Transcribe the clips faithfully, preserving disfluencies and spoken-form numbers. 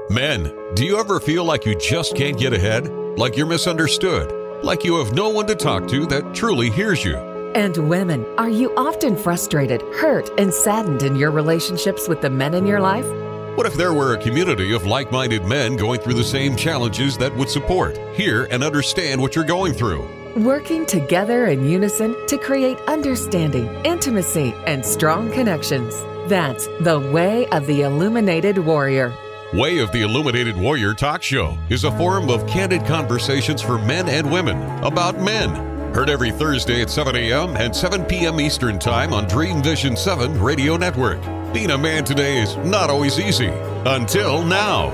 Men, do you ever feel like you just can't get ahead? Like you're misunderstood? Like you have no one to talk to that truly hears you? And women, are you often frustrated, hurt, and saddened in your relationships with the men in your life? What if there were a community of like-minded men going through the same challenges that would support, hear, and understand what you're going through? Working together in unison to create understanding, intimacy, and strong connections. That's the Way of the Illuminated Warrior. Way of the Illuminated Warrior Talk Show is a forum of candid conversations for men and women about men. Heard every Thursday at seven a.m. and seven p.m. Eastern Time on Dream Vision seven Radio Network. Being a man today is not always easy. Until now.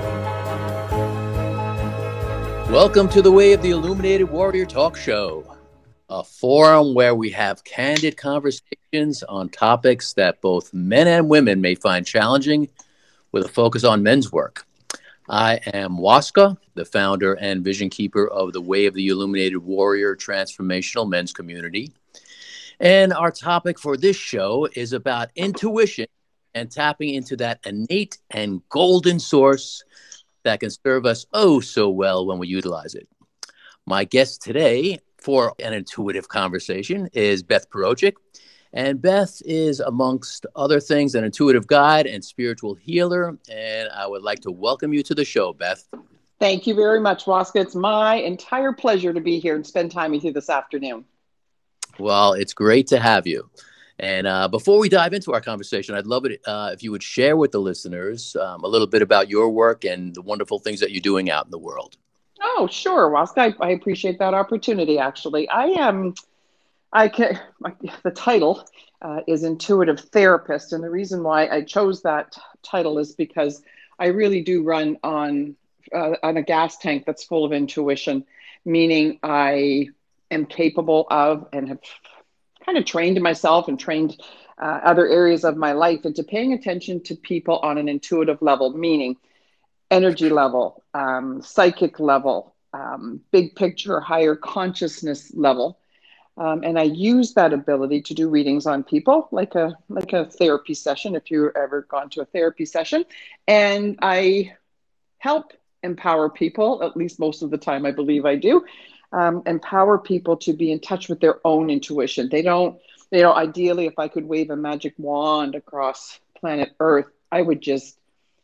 Welcome to the Way of the Illuminated Warrior Talk Show, a forum where we have candid conversations on topics that both men and women may find challenging, with a focus on men's work. I am Waska, the founder and vision keeper of the Way of the Illuminated Warrior Transformational Men's Community. And our topic for this show is about intuition and tapping into that innate and golden source that can serve us oh so well when we utilize it. My guest today for an intuitive conversation is Beth Perochik. And Beth is, amongst other things, an intuitive guide and spiritual healer. And I would like to welcome you to the show, Beth. Thank you very much, Waska. It's my entire pleasure to be here and spend time with you this afternoon. Well, it's great to have you. And uh, before we dive into our conversation, I'd love it uh, if you would share with the listeners um, a little bit about your work and the wonderful things that you're doing out in the world. Oh, sure, Waska. I, I appreciate that opportunity, actually. I am... I can, the title uh, is Intuitive Therapist, and the reason why I chose that title is because I really do run on uh, on a gas tank that's full of intuition, meaning I am capable of and have kind of trained myself and trained uh, other areas of my life into paying attention to people on an intuitive level, meaning energy level, um, psychic level, um, big picture, higher consciousness level. Um, and I use that ability to do readings on people, like a like a therapy session, if you've ever gone to a therapy session. And I help empower people, at least most of the time I believe I do, um, empower people to be in touch with their own intuition. They don't, you know, ideally, if I could wave a magic wand across planet Earth, I would just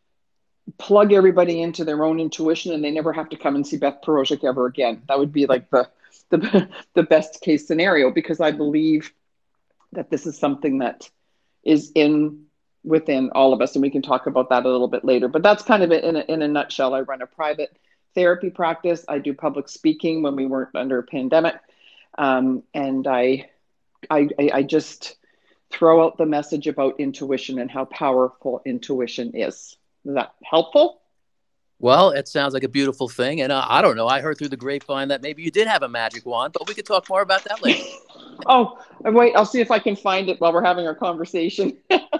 plug everybody into their own intuition and they never have to come and see Beth Perochik ever again. That would be like the the the best case scenario, because I believe that this is something that is in within all of us, and we can talk about that a little bit later. But that's kind of it in a, in a nutshell. I run a private therapy practice. I do public speaking when we weren't under a pandemic, um, and I, I I just throw out the message about intuition and how powerful intuition is. Is that helpful? Well, it sounds like a beautiful thing. And uh, I don't know, I heard through the grapevine that maybe you did have a magic wand, but we could talk more about that later. Oh, wait, I'll see if I can find it while we're having our conversation.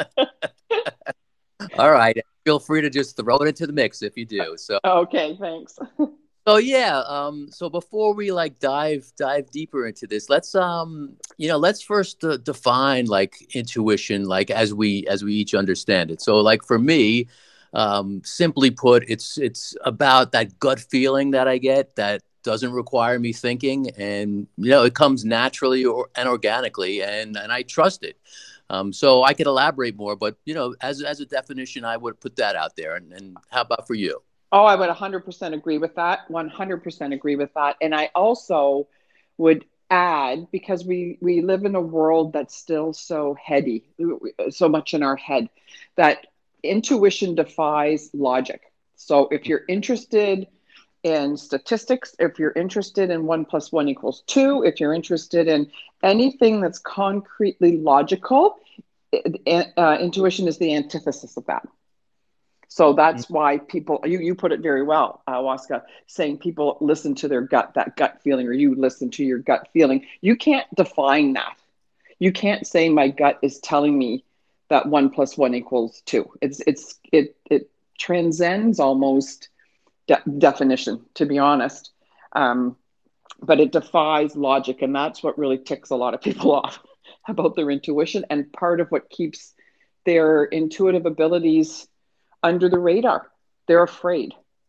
All right. Feel free to just throw it into the mix if you do. So okay, thanks. So yeah, um, so before we like dive dive deeper into this, let's um, you know, let's first uh, define like intuition, like as we as we each understand it. So like for me, Um, simply put, it's it's about that gut feeling that I get that doesn't require me thinking, and you know it comes naturally or and organically, and and I trust it. Um, so I could elaborate more, but you know, as as a definition, I would put that out there. And, and how about for you? Oh, I would one hundred percent agree with that. one hundred percent agree with that. And I also would add, because we we live in a world that's still so heady, so much in our head, that intuition defies logic. So if you're interested in statistics, if you're interested in one plus one equals two, if you're interested in anything that's concretely logical, uh, intuition is the antithesis of that. So that's why people, you, you put it very well, uh, Waska, saying people listen to their gut, that gut feeling, or you listen to your gut feeling. You can't define that. You can't say my gut is telling me that one plus one equals two. It's it's it it transcends almost de- definition, to be honest, um, but it defies logic, and that's what really ticks a lot of people off about their intuition, and part of what keeps their intuitive abilities under the radar. They're afraid.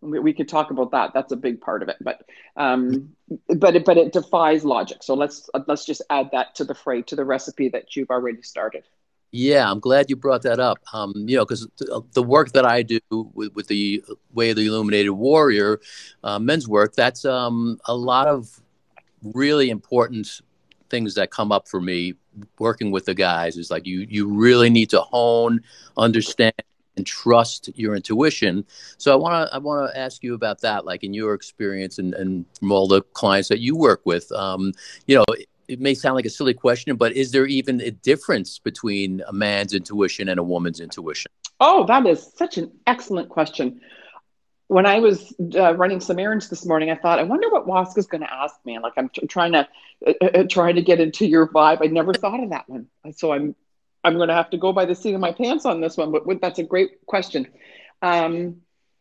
We, we could talk about that. That's a big part of it, but um, but it, but it defies logic. So let's let's just add that to the fray, to the recipe that you've already started. Yeah, I'm glad you brought that up. Um, you know, because th- the work that I do with, with the Way of the Illuminated Warrior, uh, men's work, that's um, a lot of really important things that come up for me working with the guys. Is like you you really need to hone, understand, and trust your intuition. So I want to I want to ask you about that, like in your experience and, and from all the clients that you work with. Um, you know, it, it may sound like a silly question, but is there even a difference between a man's intuition and a woman's intuition? Oh, that is such an excellent question. When I was uh, running some errands this morning, I thought, I wonder what Waska's going to ask me. Like I'm t- trying to uh, uh, trying to get into your vibe. I never thought of that one, so I'm I'm going to have to go by the seat of my pants on this one. But, but that's a great question. Um,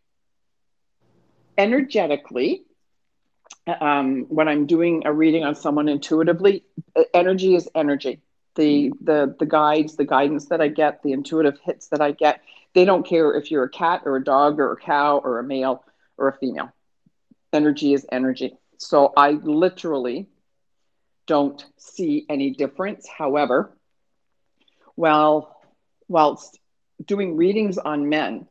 energetically, um, when I'm doing a reading on someone intuitively, energy is energy. The the the guides, the guidance that I get, the intuitive hits that I get. They don't care if you're a cat or a dog or a cow or a male or a female. Energy is energy. So I literally don't see any difference. However, while whilst doing readings on men,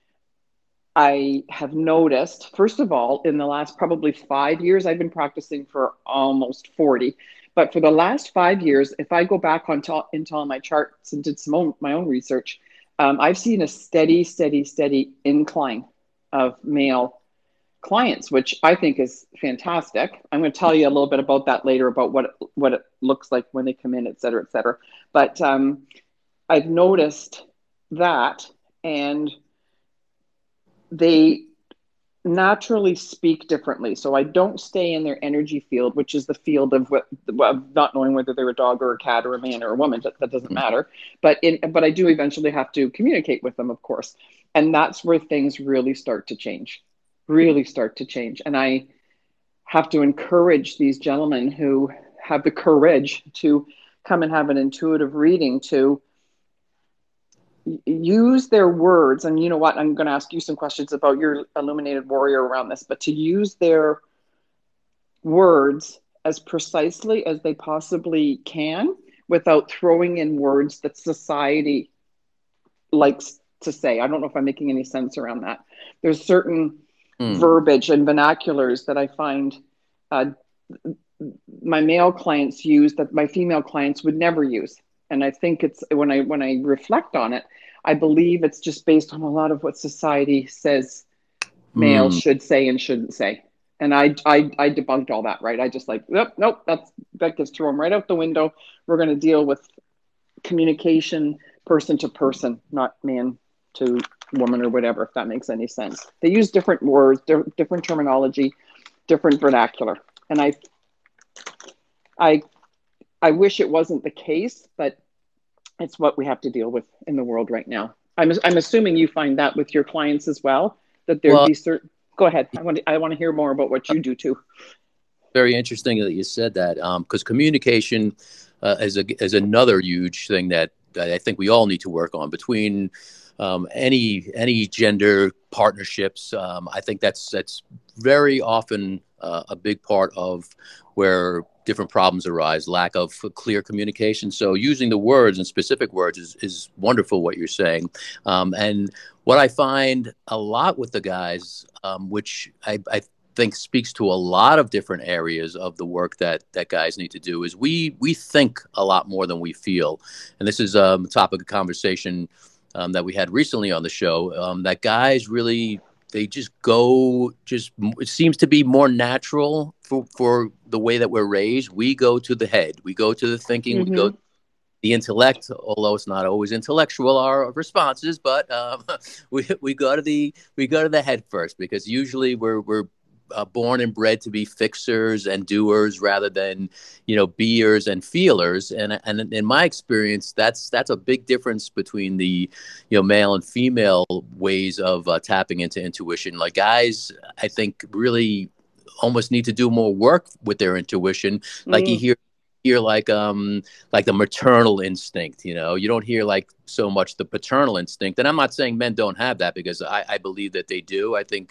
I have noticed, first of all, in the last probably five years, I've been practicing for almost forty. But for the last five years, if I go back on to, into all my charts and did some own, my own research, Um, I've seen a steady, steady, steady incline of male clients, which I think is fantastic. I'm going to tell you a little bit about that later, about what it, what it looks like when they come in, et cetera, et cetera. But um, I've noticed that, and they naturally speak differently. So I don't stay in their energy field, which is the field of, what, of not knowing whether they're a dog or a cat or a man or a woman. That, that doesn't matter. But in, but I do eventually have to communicate with them, of course. And that's where things really start to change, really start to change. And I have to encourage these gentlemen who have the courage to come and have an intuitive reading to use their words. And you know what, I'm going to ask you some questions about your illuminated warrior around this, but to use their words as precisely as they possibly can without throwing in words that society likes to say. I don't know if I'm making any sense around that. There's certain mm. verbiage and vernaculars that I find uh, my male clients use that my female clients would never use. And I think it's when I when I reflect on it, I believe it's just based on a lot of what society says males mm. should say and shouldn't say. And I, I I debunked all that, right? I just like, nope, nope, that's that gets thrown right out the window. We're going to deal with communication person to person, not man to woman or whatever, if that makes any sense. They use different words, different terminology, different vernacular. And I I I wish it wasn't the case, but it's what we have to deal with in the world right now. I'm I'm assuming you find that with your clients as well, that there'd well, be certain. Go ahead. I want to, I want to hear more about what you do too. Very interesting that you said that, because um, communication uh, is a is another huge thing that, that I think we all need to work on between um, any any gender partnerships. Um, I think that's that's very often uh, a big part of where different problems arise, lack of clear communication. So using the words and specific words is, is wonderful, what you're saying. Um, and what I find a lot with the guys, um, which I, I think speaks to a lot of different areas of the work that, that guys need to do, is we we think a lot more than we feel. And this is um, a topic of conversation um, that we had recently on the show, um, that guys really, they just go, just it seems to be more natural for, for the way that we're raised. We go to the head, we go to the thinking, mm-hmm. we go to the intellect, although it's not always intellectual, our responses, but um, we we go to the we go to the head first, because usually we're we're uh, born and bred to be fixers and doers rather than, you know, beers and feelers. And and in my experience, that's that's a big difference between the, you know, male and female ways of uh, tapping into intuition. Like guys, I think really almost need to do more work with their intuition. Like mm. you hear. hear like um like the maternal instinct, you know, you don't hear like so much the paternal instinct. And I'm not saying men don't have that, because I, I believe that they do. I think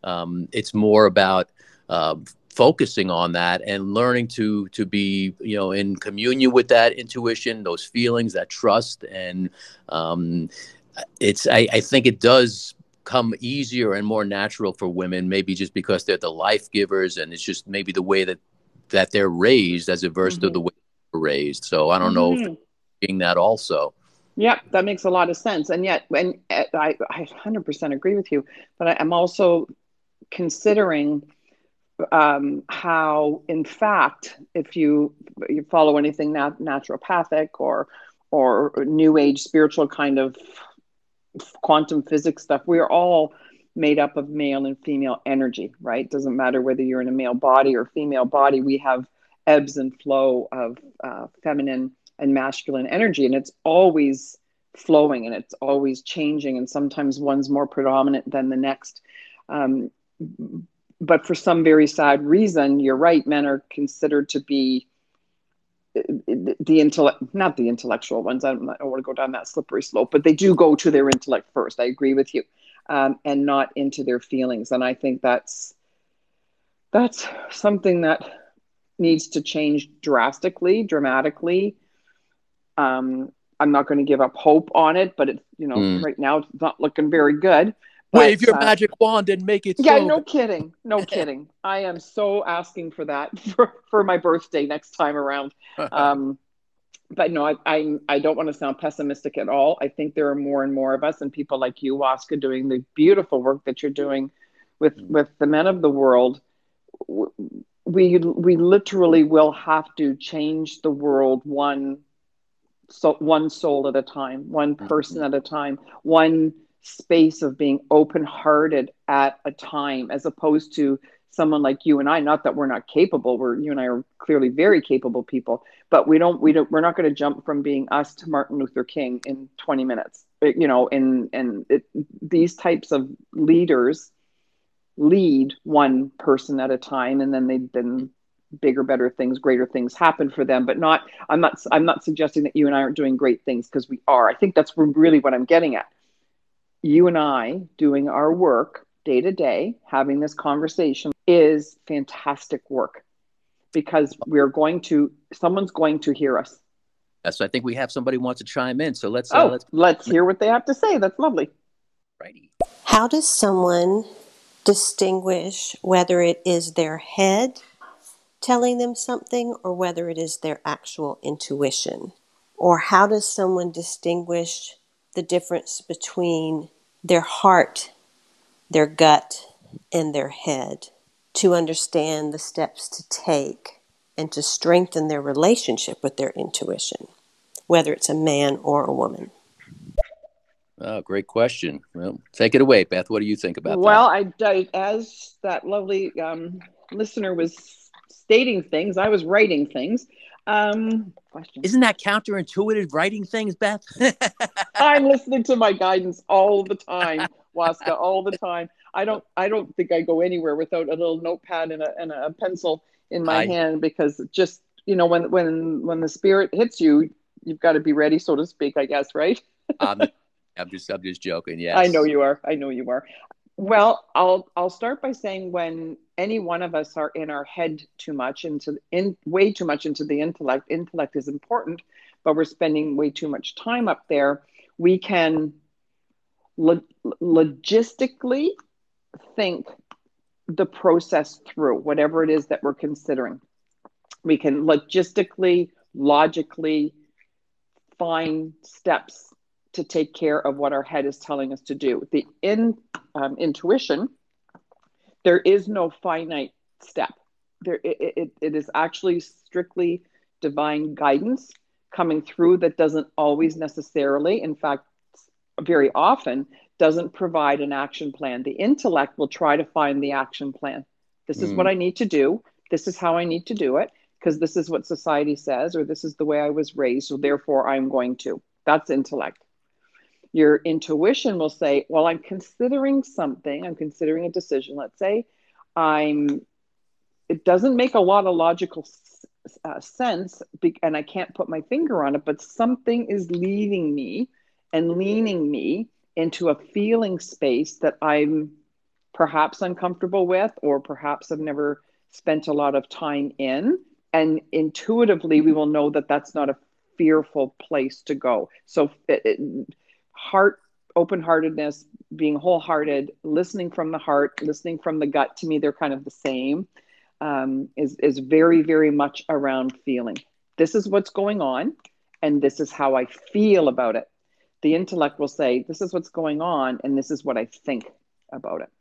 um, it's more about uh, focusing on that and learning to to be, you know, in communion with that intuition, those feelings, that trust. And um, it's I, I think it does come easier and more natural for women, maybe just because they're the life givers, and it's just maybe the way that that they're raised as opposed Mm-hmm. to the way they're raised. So I don't Mm-hmm. know if being that also. Yeah, that makes a lot of sense. And yet, when I, I one hundred percent agree with you, but I, I'm also considering um, how, in fact, if you you follow anything nat- naturopathic or or new age spiritual kind of quantum physics stuff, we're all made up of male and female energy, right? Doesn't matter whether you're in a male body or female body, we have ebbs and flow of uh, feminine and masculine energy, and it's always flowing and it's always changing, and sometimes one's more predominant than the next. Um, but for some very sad reason, you're right, men are considered to be the intellect, not the intellectual ones. I don't, I don't want to go down that slippery slope, but they do go to their intellect first. I agree with you, um, and not into their feelings. And I think that's that's something that needs to change drastically, dramatically. Um, I'm not going to give up hope on it, but it's, you know, Mm. right now it's not looking very good. Wave But, your uh, magic wand and make it yeah, so. no kidding. No kidding. I am so asking for that for, for my birthday next time around. Um, but no, I, I I don't want to sound pessimistic at all. I think there are more and more of us, and people like you, Waska, doing the beautiful work that you're doing with with the men of the world. We we literally will have to change the world one so one soul at a time, one person at a time, one space of being open-hearted at a time, as opposed to someone like you and I. Not that we're not capable, we're you and I are clearly very capable people, but we don't we don't we're not going to jump from being us to Martin Luther King in twenty minutes. You know, and and it, these types of leaders lead one person at a time, and then they then bigger, better things, greater things happen for them. But not, I'm not, I'm not suggesting that you and I aren't doing great things, because we are. I think that's really what I'm getting at. You and I doing our work day to day, having this conversation is fantastic work, because we're going to, someone's going to hear us. Yes, I think we have somebody who wants to chime in. So let's, oh, uh, let's, let's hear what they have to say. That's lovely. Righty. How does someone distinguish whether it is their head telling them something or whether it is their actual intuition? Or how does someone distinguish the difference between their heart, their gut, and their head to understand the steps to take and to strengthen their relationship with their intuition, whether it's a man or a woman? Oh, great question. Well, take it away, Beth. What do you think about well, that? Well, I, I, as that lovely um, listener was stating things, I was writing things. Um, question. Isn't that counterintuitive, writing things, Beth? I'm listening to my guidance all the time, Waska, all the time. I don't, I don't think I go anywhere without a little notepad and a, and a pencil in my I, hand, because just, you know, when, when, when the spirit hits you, you've got to be ready, so to speak, I guess, right? um, I'm just, I'm just joking. Yes. I know you are. I know you are. Well, I'll I'll start by saying, when any one of us are in our head too much, into in way too much into the intellect. Intellect is important, but we're spending way too much time up there. We can lo- logistically think the process through, whatever it is that we're considering. We can logistically, logically find steps to take care of what our head is telling us to do. The in, um, intuition, there is no finite step. There, it, it, it is actually strictly divine guidance coming through that doesn't always necessarily, in fact, very often, doesn't provide an action plan. The intellect will try to find the action plan. This is mm. what I need to do. This is how I need to do it, because this is what society says, or this is the way I was raised, so therefore I'm going to. That's intellect. Your intuition will say, well, I'm considering something. I'm considering a decision. Let's say I'm, it doesn't make a lot of logical uh, sense, and I can't put my finger on it, but something is leading me and leaning me into a feeling space that I'm perhaps uncomfortable with, or perhaps have never spent a lot of time in. And intuitively, we will know that that's not a fearful place to go. So it, it, heart, open-heartedness, being wholehearted, listening from the heart, listening from the gut, to me, they're kind of the same, um, is, is very, very much around feeling. This is what's going on, and this is how I feel about it. The intellect will say, this is what's going on, and this is what I think about it.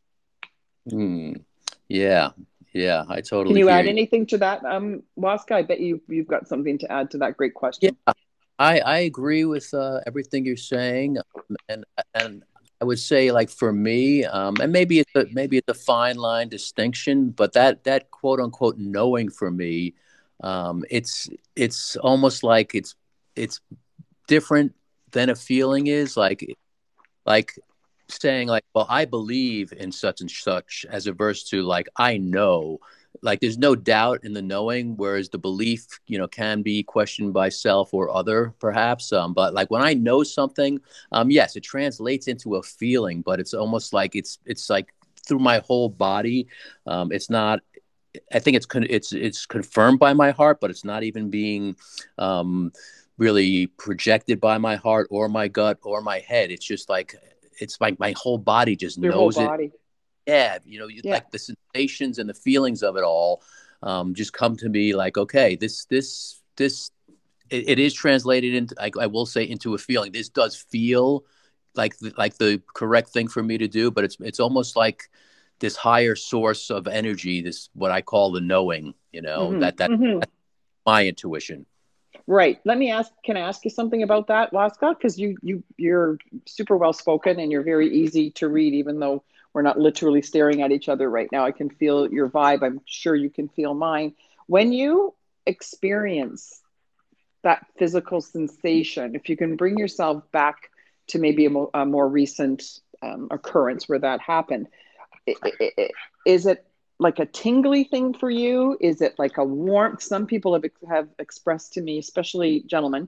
Mm, yeah, yeah, I totally Can you hear add you. anything to that, um, Waska? I bet you, you've got something to add to that great question. Yeah, I, I agree with uh, everything you're saying, um, and and I would say, like, for me, um, and maybe it's a, maybe it's a fine line distinction, but that that quote unquote knowing for me, um, it's it's almost like it's it's different than a feeling is, like like saying, like, well, I believe in such and such, as opposed to, like, I know. Like, there's no doubt in the knowing, whereas the belief, you know, can be questioned by self or other, perhaps. Um, but like when I know something, um, yes, it translates into a feeling, but it's almost like it's it's like through my whole body. Um, it's not. I think it's con- it's it's confirmed by my heart, but it's not even being um, really projected by my heart or my gut or my head. It's just like it's like my whole body just Your whole knows it. body. Yeah, you know, you, Yeah. like the sensations and the feelings of it all um, just come to me like, okay, this, this, this, it, it is translated into, I, I will say, into a feeling. This does feel like the, like the correct thing for me to do, but it's it's almost like this higher source of energy, this what I call the knowing. You know, Mm-hmm. that that Mm-hmm. that's my intuition. Right. Let me ask, can I ask you something about that, Waska? Because you, you, you're super well spoken and you're very easy to read, even though we're not literally staring at each other right now. I can feel your vibe. I'm sure you can feel mine. When you experience that physical sensation, if you can bring yourself back to maybe a, mo- a more recent um, occurrence where that happened, i- i- i- is it like a tingly thing for you? Is it like a warmth? Some people have have expressed to me, especially gentlemen,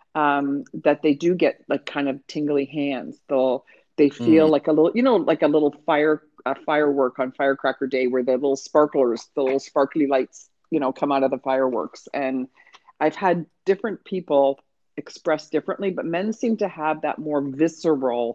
um, that they do get like kind of tingly hands. They'll they feel Mm. like a little, you know, like a little fire a firework on Firecracker Day, where the little sparklers, the little sparkly lights, you know, come out of the fireworks. And I've had different people express differently, but men seem to have that more visceral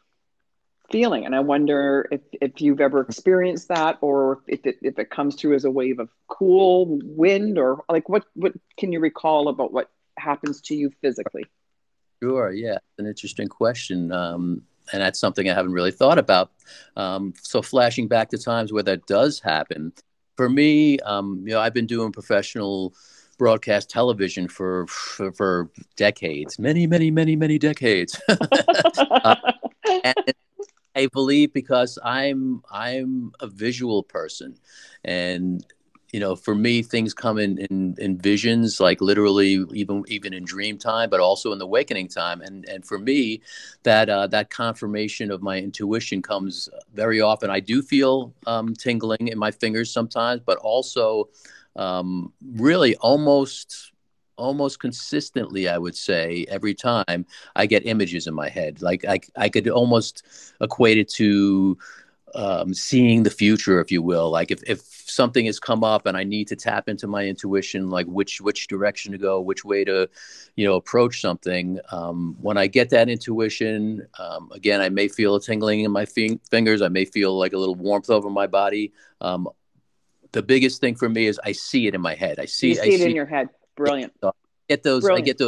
feeling. And I wonder if, if you've ever experienced that, or if it, if it comes through as a wave of cool wind, or like what, what can you recall about what happens to you physically? Sure, yeah, it's an interesting question, um, and that's something I haven't really thought about. Um, so, flashing back to times where that does happen, for me, um, you know, I've been doing professional broadcast television for for, for decades, many, many, many, many decades, uh, and I believe because I'm I'm a visual person, and you know, for me, things come in, in in visions, like literally, even even in dream time, but also in the awakening time. And and for me, that uh, that confirmation of my intuition comes very often. I do feel um, tingling in my fingers sometimes, but also um, really almost almost consistently, I would say, every time I get images in my head. Like I I could almost equate it to um, seeing the future, if you will. Like if, if something has come up and I need to tap into my intuition, like which which direction to go, which way to, you know, approach something. Um, when I get that intuition, um, again, I may feel a tingling in my fing- fingers. I may feel like a little warmth over my body. Um, the biggest thing for me is I see it in my head. I You see, I see it in see. your head. Brilliant. So I get those. I Brilliant. get those.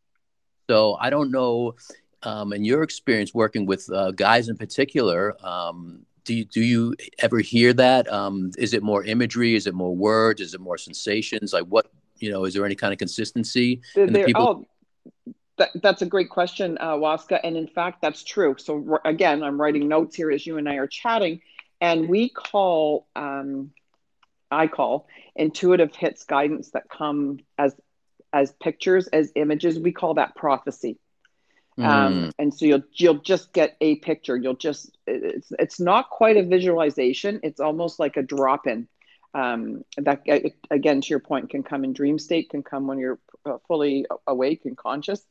So I don't know. Um, in your experience working with uh, guys in particular, um, do you, do you ever hear that? Um, is it more imagery? Is it more words? Is it more sensations? Like what, you know, is there any kind of consistency They're, in the they're, people? oh, that, that's a great question, uh, Waska. And in fact, that's true. So again, I'm writing notes here as you and I are chatting, and we call, um, I call intuitive hits guidance that come as as pictures, as images. We call that prophecy. Um, Mm, and so you'll you'll just get a picture. You'll just it's it's not quite a visualization. It's almost like a drop in. Um, that again, to your point, can come in dream state, can come when you're uh, fully awake and conscious.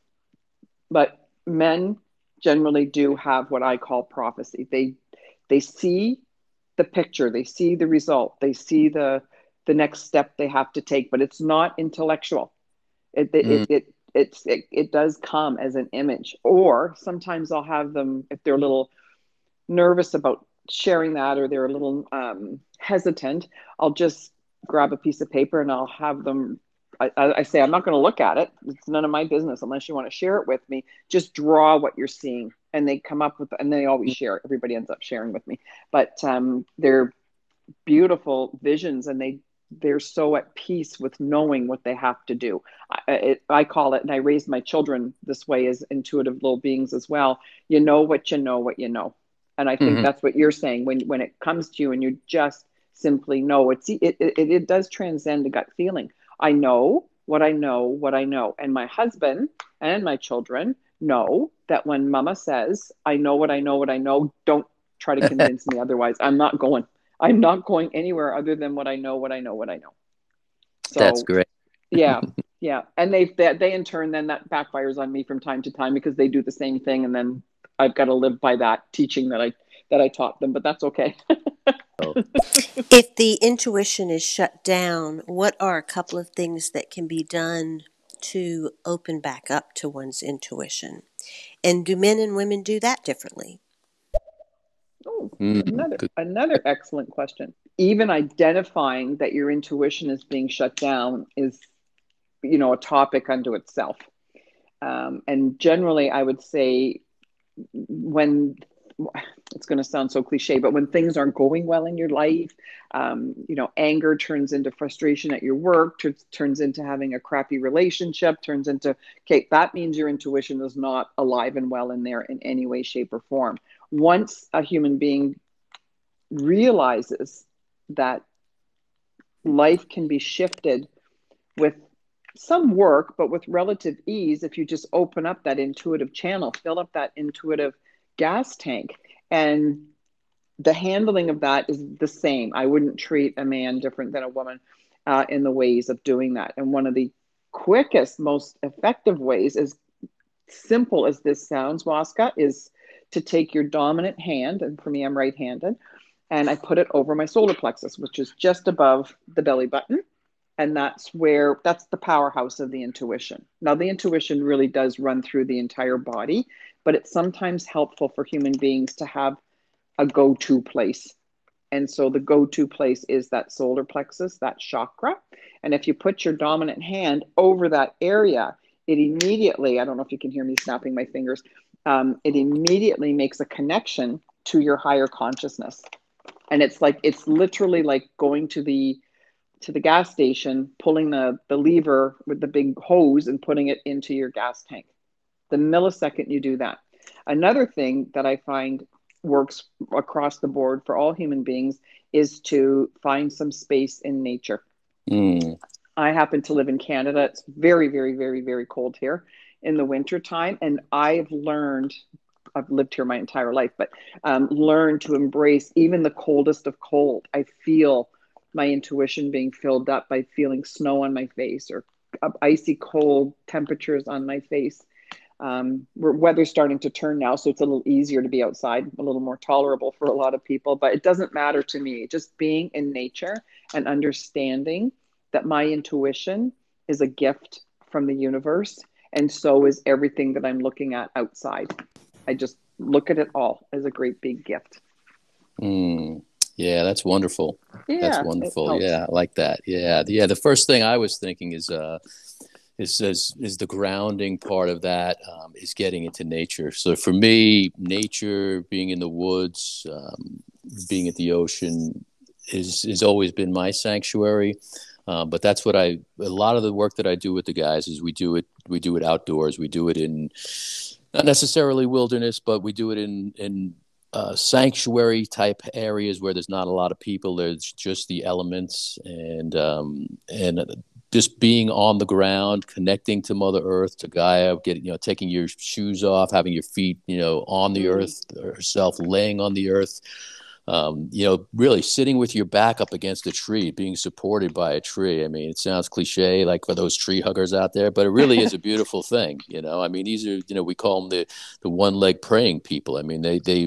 But men generally do have what I call prophecy. They they see the picture, they see the result, they see the the next step they have to take, but it's not intellectual. It it Mm. it, it it's it, it does come as an image. Or sometimes I'll have them, if they're a little nervous about sharing that, or they're a little um, hesitant, I'll just grab a piece of paper and I'll have them. I, I say, I'm not going to look at it. It's none of my business unless you want to share it with me. Just draw what you're seeing, and they come up with, and they always share it. Everybody ends up sharing with me, but um, they're beautiful visions, and they they're so at peace with knowing what they have to do. I, it, I call it, and I raised my children this way as intuitive little beings as well. You know what you know what you know. And I think Mm-hmm. that's what you're saying when, when it comes to you and you just simply know. It's it, it, it does transcend a gut feeling. I know what I know, what I know. And my husband and my children know that when mama says, I know what I know, what I know, don't try to convince me otherwise. I'm not going. I'm not going anywhere other than what I know, what I know, what I know. So That's great. yeah, yeah. And they, they, they in turn, then that backfires on me from time to time because they do the same thing. And then I've got to live by that teaching that I, that I taught them, but that's okay. Oh. If the intuition is shut down, what are a couple of things that can be done to open back up to one's intuition? And do men and women do that differently? Oh, Mm, another good. another excellent question. Even identifying that your intuition is being shut down is, you know, a topic unto itself. Um, and generally, I would say when it's going to sound so cliche, but when things aren't going well in your life, um, you know, anger turns into frustration at your work, t- turns into having a crappy relationship, turns into, okay, that means your intuition is not alive and well in there in any way, shape, or form. Once a human being realizes that life can be shifted with some work, but with relative ease, if you just open up that intuitive channel, fill up that intuitive gas tank, and the handling of that is the same. I wouldn't treat a man different than a woman uh, in the ways of doing that. And one of the quickest, most effective ways, as simple as this sounds, Waska, is to take your dominant hand, and for me, I'm right-handed, and I put it over my solar plexus, which is just above the belly button. And that's where, that's the powerhouse of the intuition. Now, the intuition really does run through the entire body, but it's sometimes helpful for human beings to have a go-to place. And so the go-to place is that solar plexus, that chakra. And if you put your dominant hand over that area, it immediately, I don't know if you can hear me snapping my fingers, um, it immediately makes a connection to your higher consciousness. And it's like, it's literally like going to the to the gas station, pulling the, the lever with the big hose and putting it into your gas tank. The millisecond you do that. Another thing that I find works across the board for all human beings is to find some space in nature. Mm. I happen to live in Canada. It's very, very, very, very cold here in the winter time. And I've learned, I've lived here my entire life, but um, learned to embrace even the coldest of cold. I feel my intuition being filled up by feeling snow on my face or icy cold temperatures on my face. Um, weather's starting to turn now, so it's a little easier to be outside, a little more tolerable for a lot of people, but it doesn't matter to me. Just being in nature and understanding that my intuition is a gift from the universe, and so is everything that I'm looking at outside. I just look at it all as a great big gift. Mm. Yeah, that's wonderful. Yeah, that's wonderful. Yeah, I like that. Yeah, yeah. The first thing I was thinking is, uh, is is, is the grounding part of that um, is getting into nature. So for me, nature, being in the woods, um, being at the ocean, is has always been my sanctuary. Uh, but that's what I. A lot of the work that I do with the guys is we do it. We do it outdoors. We do it in not necessarily wilderness, but we do it in in. Uh, sanctuary type areas where there's not a lot of people. There's just the elements and um, and just being on the ground, connecting to Mother Earth, to Gaia, getting you know taking your shoes off, having your feet you know on the mm. earth herself, laying on the earth. Um, you know, really sitting with your back up against a tree, being supported by a tree. I mean, it sounds cliche, like for those tree huggers out there, but it really is a beautiful thing. You know, I mean, these are, you know, we call them the, the one leg praying people. I mean, they, they've,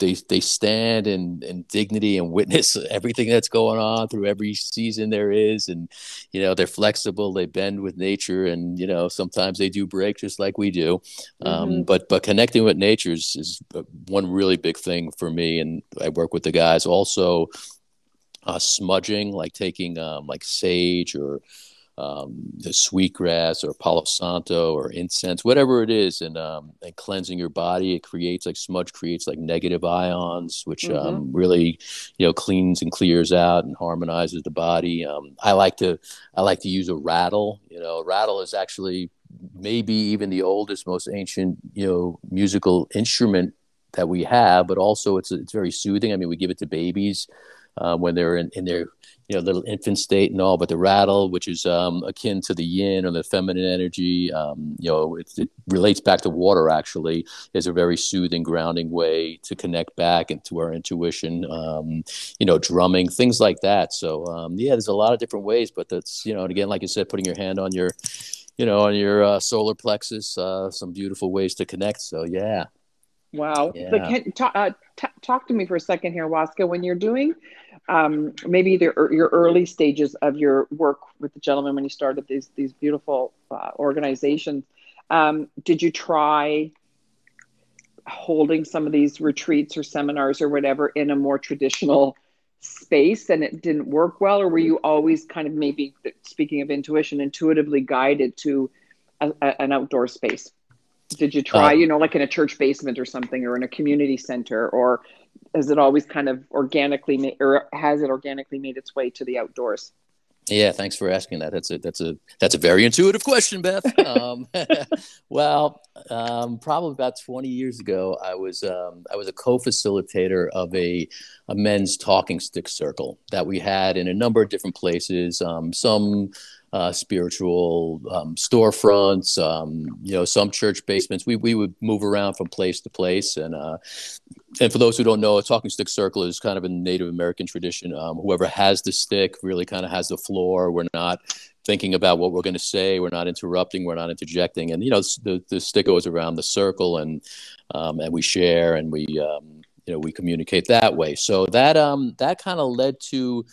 they they stand in, in dignity and witness everything that's going on through every season there is. And, you know, they're flexible, they bend with nature, and, you know, sometimes they do break just like we do. Um, Mm-hmm. but, but connecting with nature is, is one really big thing for me. And I work with the guys also, uh, smudging, like taking, um, like sage or, um, the sweetgrass or Palo Santo or incense, whatever it is, and um, and cleansing your body. It creates like smudge creates like negative ions, which Mm-hmm. um, really, you know, cleans and clears out and harmonizes the body. Um, I like to I like to use a rattle. You know, a rattle is actually maybe even the oldest, most ancient, you know, musical instrument that we have, but also it's it's very soothing. I mean, we give it to babies uh, when they're in, in their you know little infant state and all. But the rattle, which is um, akin to the yin or the feminine energy, um, you know, it, it relates back to water. Actually, is a very soothing, grounding way to connect back into our intuition. Um, you know, drumming, things like that. So um, yeah, there's a lot of different ways. But that's you know, and again, like you said, putting your hand on your you know on your uh, solar plexus, uh, some beautiful ways to connect. So yeah. Wow. Yeah. But can, talk, uh, t- talk to me for a second here, Waska. When you're doing um, maybe the, your early stages of your work with the gentleman when you started these these beautiful uh, organizations, um, did you try holding some of these retreats or seminars or whatever in a more traditional space and it didn't work well? Or were you always kind of maybe, speaking of intuition, intuitively guided to a, a, an outdoor space? Did you try, Uh, you know, like in a church basement or something, or in a community center, or has it always kind of organically made, or has it organically made its way to the outdoors? Yeah, thanks for asking that. That's a that's a that's a very intuitive question, Beth. Um, well, um, probably about twenty years ago, I was um, I was a co-facilitator of a a men's talking stick circle that we had in a number of different places. Um, some uh, spiritual um, storefronts, um, you know, some church basements. We we would move around from place to place, and uh, and for those who don't know, a talking stick circle is kind of a Native American tradition. Um, whoever has the stick really kind of has the floor. We're not thinking about what we're going to say. We're not interrupting. We're not interjecting. And, you know, the, the stick goes around the circle and um, and we share and we, um, you know, we communicate that way. So that um, that kind of led to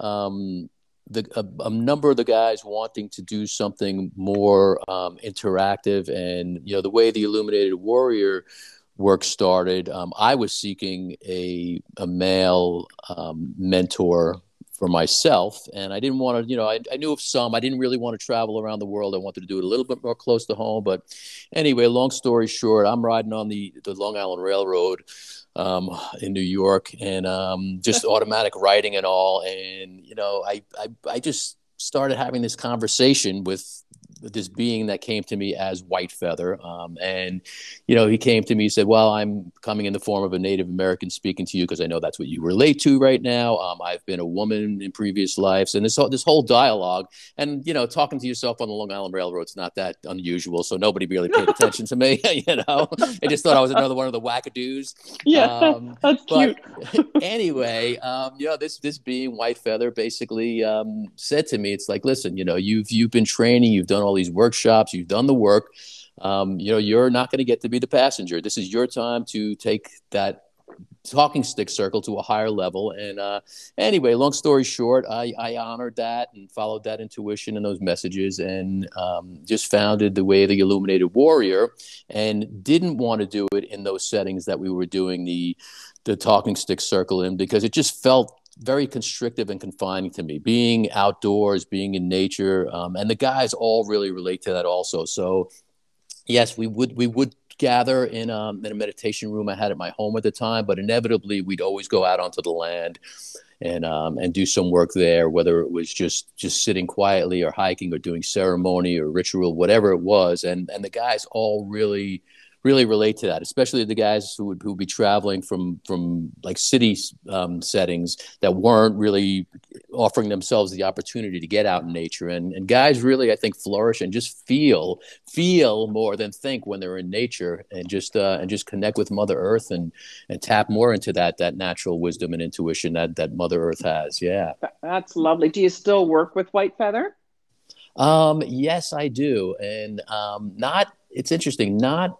um, the a, a number of the guys wanting to do something more um, interactive. And, you know, the way the Illuminated Warrior work started, um, I was seeking a a male um, mentor for myself, and I didn't want to, you know, I, I knew of some. I didn't really want to travel around the world. I wanted to do it a little bit more close to home. But anyway, long story short, I'm riding on the the Long Island Railroad um, in New York, and um, just automatic writing and all, and you know, I I, I just started having this conversation with this being that came to me as White Feather. Um, and, you know, he came to me and said, well, I'm coming in the form of a Native American speaking to you because I know that's what you relate to right now. Um, I've been a woman in previous lives, and this whole, this whole dialogue and, you know, talking to yourself on the Long Island Railroad is not that unusual. So nobody really paid attention to me, you know, they just thought I was another one of the wackadoos. Yeah, Um, that's but cute. anyway, um, you know, this, this being White Feather basically um, said to me, it's like, listen, you know, you've, you've been training, you've done all these workshops, you've done the work. Um, you know, you're not going to get to be the passenger. This is your time to take that talking stick circle to a higher level. And uh, anyway, long story short, I, I honored that and followed that intuition and those messages, and um, just founded the Way of the Illuminated Warrior, and didn't want to do it in those settings that we were doing the the talking stick circle in, because it just felt very constrictive and confining to me, being outdoors, being in nature. Um, and the guys all really relate to that also. So yes, we would, we would gather in, um, in a meditation room I had at my home at the time, but inevitably we'd always go out onto the land and, um, and do some work there, whether it was just, just sitting quietly or hiking or doing ceremony or ritual, whatever it was. And, and the guys all really, really relate to that, especially the guys who would, who would be traveling from, from like city um, settings that weren't really offering themselves the opportunity to get out in nature. And, and guys really, I think, flourish and just feel, feel more than think when they're in nature, and just, uh, and just connect with Mother Earth and, and tap more into that, that natural wisdom and intuition that, that Mother Earth has. Yeah. That's lovely. Do you still work with White Feather? Um, yes, I do. And um, not, it's interesting, not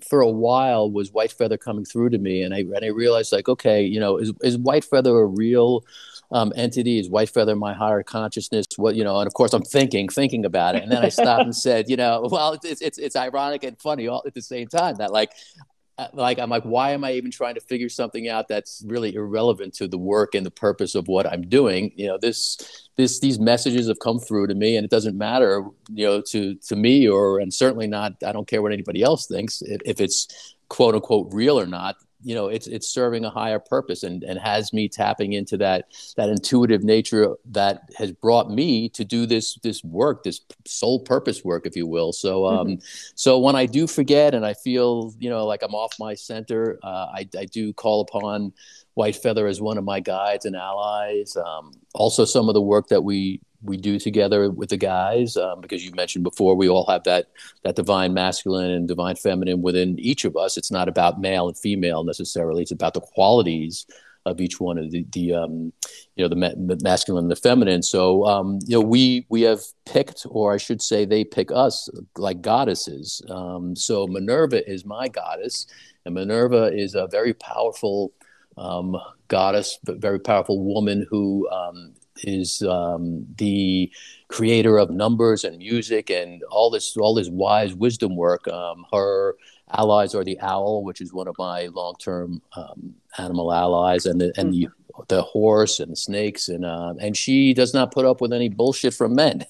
for a while was White Feather coming through to me, and I and I realized like, okay, you know, is is White Feather a real um, entity? Is White Feather my higher consciousness? What, you know? And of course, I'm thinking thinking about it, and then I stopped and said, you know, well, it's it's it's ironic and funny all at the same time that like. Like, I'm like, why am I even trying to figure something out that's really irrelevant to the work and the purpose of what I'm doing? You know, this, this, these messages have come through to me, and it doesn't matter, you know, to, to me, or, and certainly not, I don't care what anybody else thinks, if, if it's quote unquote real or not. You know, it's it's serving a higher purpose, and, and has me tapping into that that intuitive nature that has brought me to do this this work, this soul purpose work, if you will. So um, mm-hmm. so when I do forget and I feel, you know, like I'm off my center, uh, I, I do call upon White Feather as one of my guides and allies. Um, also, some of the work that we we do together with the guys, um, because you mentioned before, we all have that that divine masculine and divine feminine within each of us. It's not about male and female necessarily. It's about the qualities of each one of the, the um, you know, the, ma- the masculine and the feminine. So, um, you know, we we have picked, or I should say they pick us, like goddesses. Um, so Minerva is my goddess, and Minerva is a very powerful um, goddess, but very powerful woman who um, is um, the creator of numbers and music and all this all this wise wisdom work. Um, her allies are the owl, which is one of my long-term um, animal allies, and the and mm-hmm. the the horse and the snakes, and uh, and she does not put up with any bullshit from men.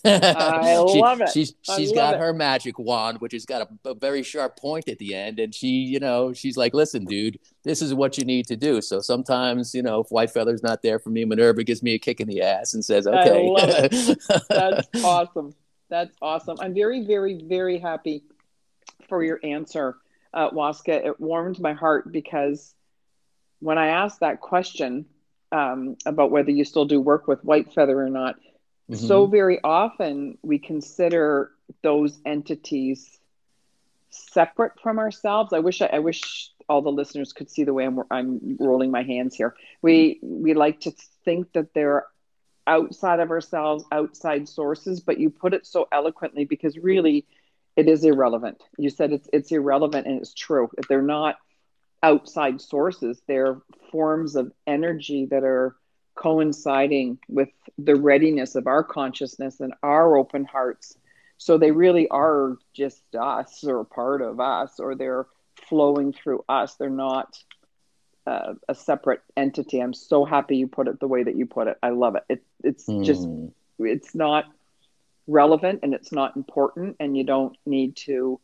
I she, love it. She's I she's love got it. her magic wand, which has got a, a very sharp point at the end, and she, you know, she's like, listen, dude, this is what you need to do. So sometimes, you know, if White Feather's not there for me, Minerva gives me a kick in the ass and says, okay. I love it. That's awesome. That's awesome. I'm very, very, very happy for your answer, uh, Waska. It warmed my heart, because when I asked that question um, about whether you still do work with White Feather or not, mm-hmm. so very often we consider those entities separate from ourselves. I wish I, I wish all the listeners could see the way I'm, I'm rolling my hands here. We we like to think that they're outside of ourselves, outside sources, but you put it so eloquently, because really it is irrelevant. You said it's it's irrelevant, and it's true. If they're not outside sources, they're forms of energy that are coinciding with the readiness of our consciousness and our open hearts. So they really are just us, or part of us, or they're flowing through us. They're not uh, a separate entity. I'm so happy you put it the way that you put it. I love it. it it's mm. just, it's not relevant, and it's not important, and you don't need to,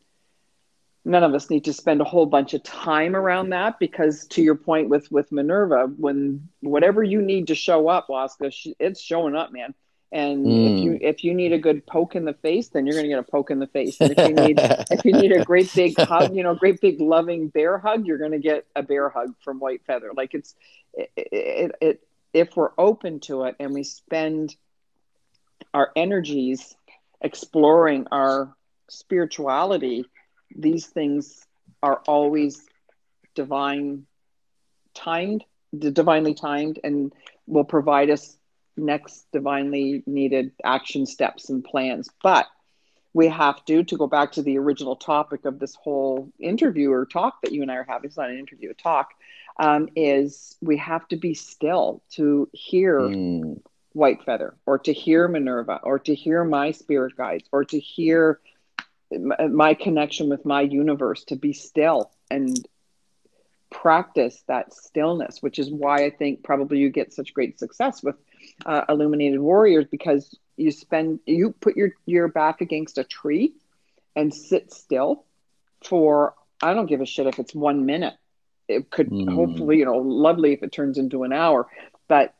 none of us need to spend a whole bunch of time around that, because to your point with, with Minerva, when whatever you need to show up, Waska, it's showing up, man. And mm. if you if you need a good poke in the face, then you're going to get a poke in the face. And if you need if you need a great big hug, you know, great big loving bear hug, you're going to get a bear hug from White Feather. Like it's it, it, it if we're open to it, and we spend our energies exploring our spirituality, these things are always divine timed, divinely timed, and will provide us next divinely needed action steps and plans. But we have to, to go back to the original topic of this whole interview or talk that you and I are having, it's not an interview, a talk, um, is we have to be still to hear mm. White Feather, or to hear Minerva, or to hear my spirit guides, or to hear my connection with my universe, to be still and practice that stillness, which is why I think probably you get such great success with uh, Illuminated Warriors, because you spend, you put your, your back against a tree and sit still for, I don't give a shit if it's one minute. It could mm. hopefully, you know, lovely if it turns into an hour, but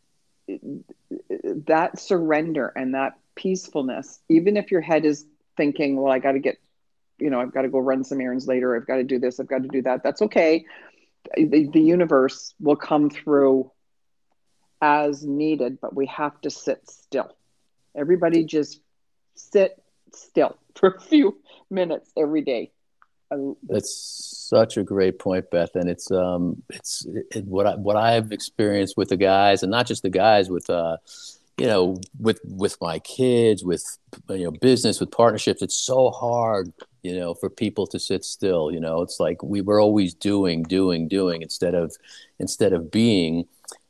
that surrender and that peacefulness, even if your head is thinking, well, I got to get, you know, I've got to go run some errands later. I've got to do this. I've got to do that. That's okay. The, the universe will come through as needed, but we have to sit still. Everybody just sit still for a few minutes every day. That's such a great point, Beth. And it's, um, it's it, what I, what I've experienced with the guys, and not just the guys, with, uh, you know, with, with my kids, with, you know, business, with partnerships. It's so hard you know, for people to sit still. You know, it's like we were always doing, doing, doing instead of instead of being.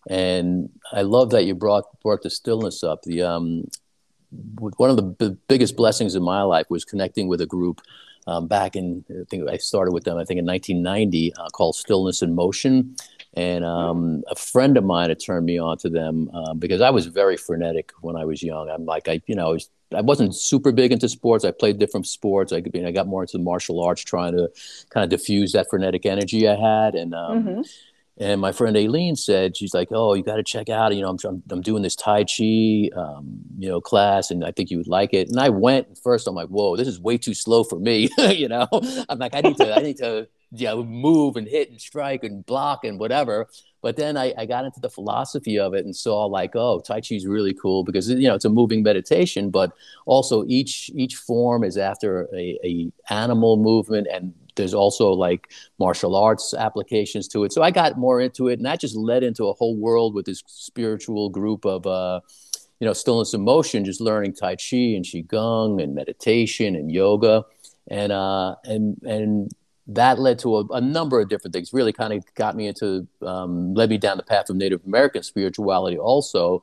And I love that you brought brought the stillness up. The um, one of the b- biggest blessings in my life was connecting with a group um, back in, I think I started with them, I think in nineteen ninety, uh, called Stillness in Motion. And um, a friend of mine had turned me on to them um, because I was very frenetic when I was young. I'm like, I, you know, I, was, I wasn't super big into sports. I played different sports. I, I, mean, I got more into martial arts, trying to kind of diffuse that frenetic energy I had. And um, Mm-hmm. and my friend Aileen said, she's like, oh, you got to check out, you know, I'm, I'm, I'm doing this Tai Chi, um, you know, class, and I think you would like it. And I went, and first I'm like, whoa, this is way too slow for me. you know, I'm like, I need to, I need to, you know, move and hit and strike and block and whatever. But then I, I got into the philosophy of it and saw like, oh, Tai Chi is really cool because, you know, it's a moving meditation, but also each, each form is after a, a animal movement, and there's also like martial arts applications to it. So I got more into it, and that just led into a whole world with this spiritual group of, uh, you know, Stillness in Motion, just learning Tai Chi and Qigong and meditation and yoga. And, uh, and, and that led to a, a number of different things, really kind of got me into, um, led me down the path of Native American spirituality also.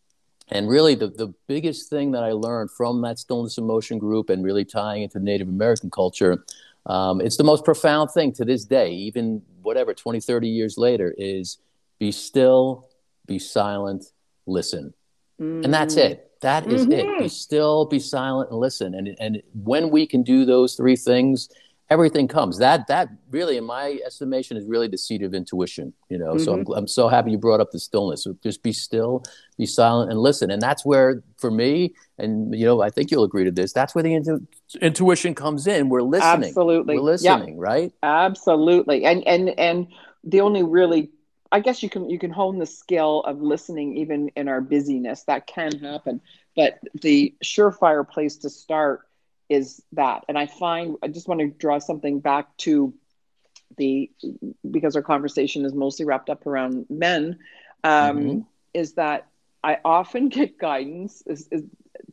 And really the, the biggest thing that I learned from that Stillness in Motion group and really tying into Native American culture, Um, it's the most profound thing to this day, even whatever, twenty, thirty years later, is be still, be silent, listen. Mm. And that's it. That is mm-hmm. it. Be still, be silent, and listen. And and when we can do those three things, everything comes. That that really, in my estimation, is really the seat of intuition. You know, mm-hmm. so I'm I'm so happy you brought up the stillness. So just be still, be silent, and listen. And that's where, for me, and you know, I think you'll agree to this. That's where the intu- intuition comes in. We're listening. Absolutely, we're listening, yep. right? Absolutely. And and and the only really, I guess you can you can hone the skill of listening even in our busyness. That can happen, but the surefire place to start is that. And I find, I just want to draw something back to the, because our conversation is mostly wrapped up around men, um, mm-hmm. is that I often get guidance is, is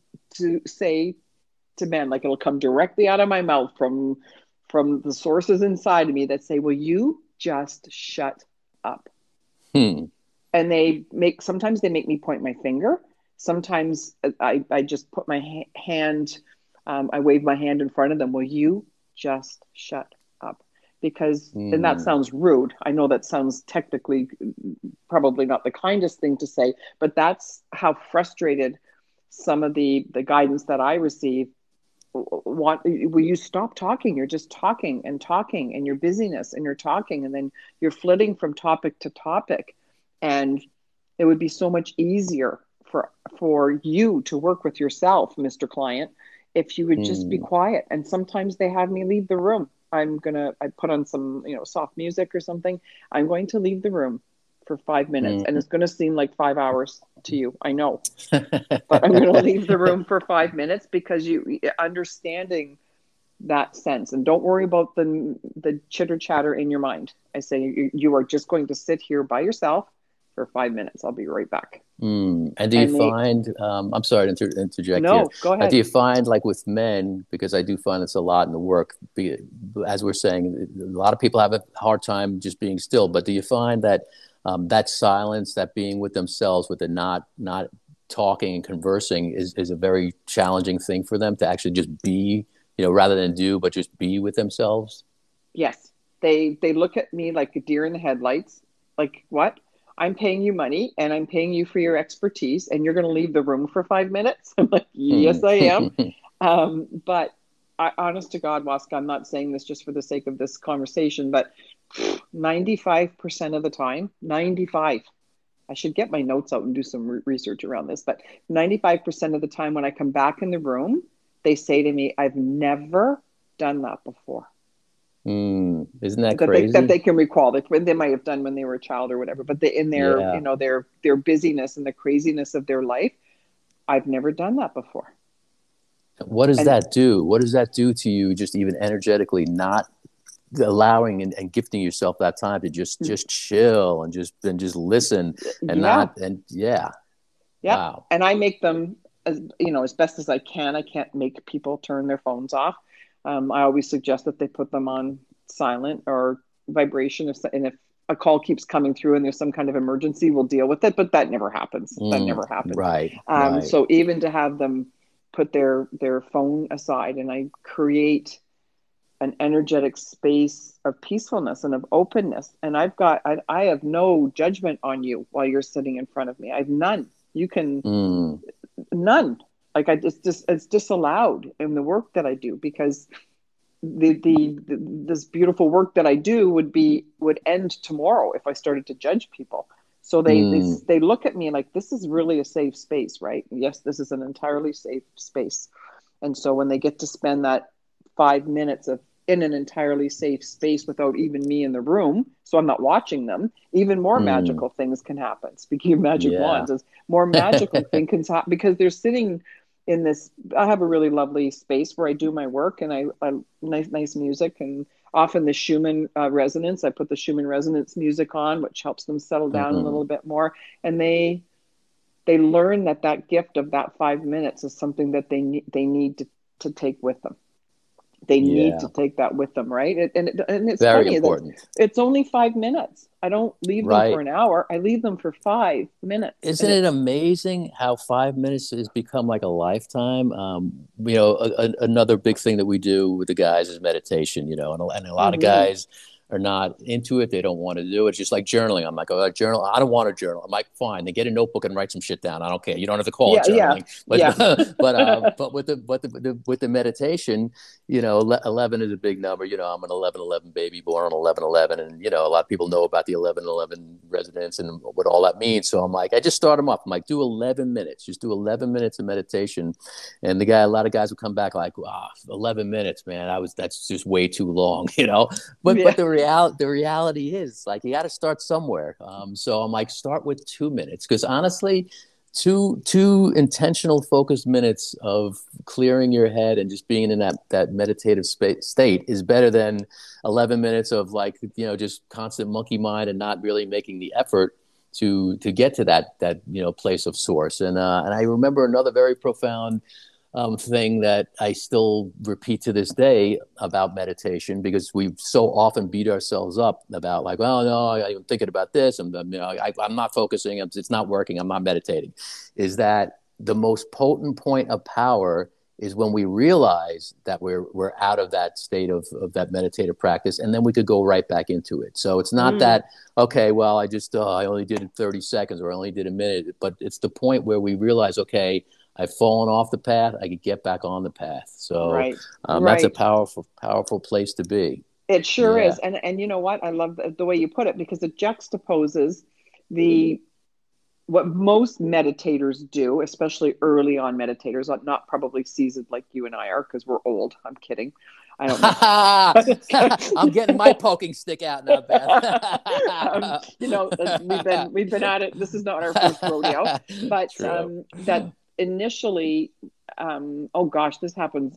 to say to men, like it'll come directly out of my mouth from, from the sources inside of me that say, will you just shut up? Hmm. And they make, sometimes they make me point my finger. Sometimes I, I just put my ha- hand Um, I wave my hand in front of them. Will you just shut up? Because, mm. and that sounds rude. I know that sounds technically probably not the kindest thing to say, but that's how frustrated some of the, the guidance that I receive want. Will you stop talking? You're just talking and talking and your busyness and you're talking, and then you're flitting from topic to topic. And it would be so much easier for, for you to work with yourself, Mister Client, if you would just mm. be quiet. And sometimes they have me leave the room. I'm going to, I put on some, you know, soft music or something. I'm going to leave the room for five minutes mm. and it's going to seem like five hours to you. I know, but I'm going to leave the room for five minutes because you understanding that sense, and don't worry about the, the chitter chatter in your mind. I say, you, you are just going to sit here by yourself for five minutes. I'll be right back. Mm. And do you and find, they, um, I'm sorry to inter- interject no, here. go ahead. Uh, do you find, like with men, because I do find this a lot in the work, be, as we're saying, a lot of people have a hard time just being still, but do you find that um, that silence, that being with themselves, with the not not talking and conversing is, is a very challenging thing for them to actually just be, you know, rather than do, but just be with themselves? Yes. They, they look at me like a deer in the headlights. Like, what? I'm paying you money and I'm paying you for your expertise and you're going to leave the room for five minutes. I'm like, yes, I am. um, but I, honest to God, Waska, I'm not saying this just for the sake of this conversation, but ninety-five percent of the time, ninety-five, I should get my notes out and do some re- research around this, but ninety-five percent of the time when I come back in the room, they say to me, I've never done that before. Mm, isn't that, that crazy? They, that they can recall that they might have done when they were a child or whatever, but they, in their, yeah. you know, their, their busyness and the craziness of their life, I've never done that before. What does and, that do? What does that do to you? Just even energetically, not allowing and, and gifting yourself that time to just, just chill and just, and just listen and yeah. not, and yeah. Yeah. Wow. And I make them as, you know, as best as I can. I can't make people turn their phones off. Um, I always suggest that they put them on silent or vibration. If, and if a call keeps coming through and there's some kind of emergency, we'll deal with it. But that never happens. Mm, that never happens. Right, um, right. So even to have them put their, their phone aside, and I create an energetic space of peacefulness and of openness. And I've got, I, I have no judgment on you while you're sitting in front of me. I have none. You can, mm. none. Like I, it's just, it's disallowed in the work that I do, because the, the, the, this beautiful work that I do would be, would end tomorrow if I started to judge people. So they, mm. they, they look at me like, this is really a safe space, right? Yes, this is an entirely safe space. And so when they get to spend that five minutes of in an entirely safe space without even me in the room, so I'm not watching them, even more mm. magical things can happen. Speaking of magic yeah. wands, is more magical things can happen because they're sitting in this. I have a really lovely space where I do my work, and I, I nice nice music, and often the Schumann uh, resonance. I put the Schumann resonance music on, which helps them settle down mm-hmm. a little bit more, and they they learn that that gift of that five minutes is something that they need they need to to take with them. They need yeah. to take that with them, right? It, and, it, and it's very funny important. That it's only five minutes. I don't leave them right. for an hour. I leave them for five minutes. Isn't it amazing how five minutes has become like a lifetime? Um, you know, a, a, another big thing that we do with the guys is meditation. You know, and a, and a lot mm-hmm. of guys are not into it. They don't want to do it. It's just like journaling. I'm like, oh, I journal. I don't want to journal. I'm like, fine. Then get a notebook and write some shit down. I don't care. You don't have to call yeah, it journaling. Yeah. But yeah. but uh, but with the but the, the with the meditation, you know, eleven is a big number. You know, I'm an eleven eleven baby born on eleven eleven, and you know, a lot of people know about the eleven eleven resonance and what all that means. So I'm like, I just start them off. I'm like, do eleven minutes. Just do eleven minutes of meditation. And the guy, a lot of guys will come back like, wow, eleven minutes, man. I was that's just way too long, you know. But yeah. but the Real, the reality is like you got to start somewhere. Um, so I'm like, start with two minutes because honestly, two two intentional, focused minutes of clearing your head and just being in that that meditative spa- state is better than eleven minutes of like you know just constant monkey mind and not really making the effort to to get to that that you know place of source. And uh, and I remember another very profound Um, thing that I still repeat to this day about meditation, because we so often beat ourselves up about like, well, no, I, I'm thinking about this, and you know, I, I'm not focusing, it's not working, I'm not meditating. Is that the most potent point of power is when we realize that we're we're out of that state of, of that meditative practice, and then we could go right back into it. So it's not mm. that, okay, well, I just, uh, I only did it thirty seconds or I only did a minute, but it's the point where we realize, okay, I've fallen off the path, I could get back on the path. So right. Um, right. that's a powerful, powerful place to be. It sure yeah. is. And and you know what? I love the, the way you put it, because it juxtaposes the what most meditators do, especially early on meditators, not probably seasoned like you and I are, because we're old. I'm kidding. I don't know. I'm getting my poking stick out now, Beth. um, you know, we've been we've been at it. This is not our first rodeo, but um, that initially, um, oh gosh, this happens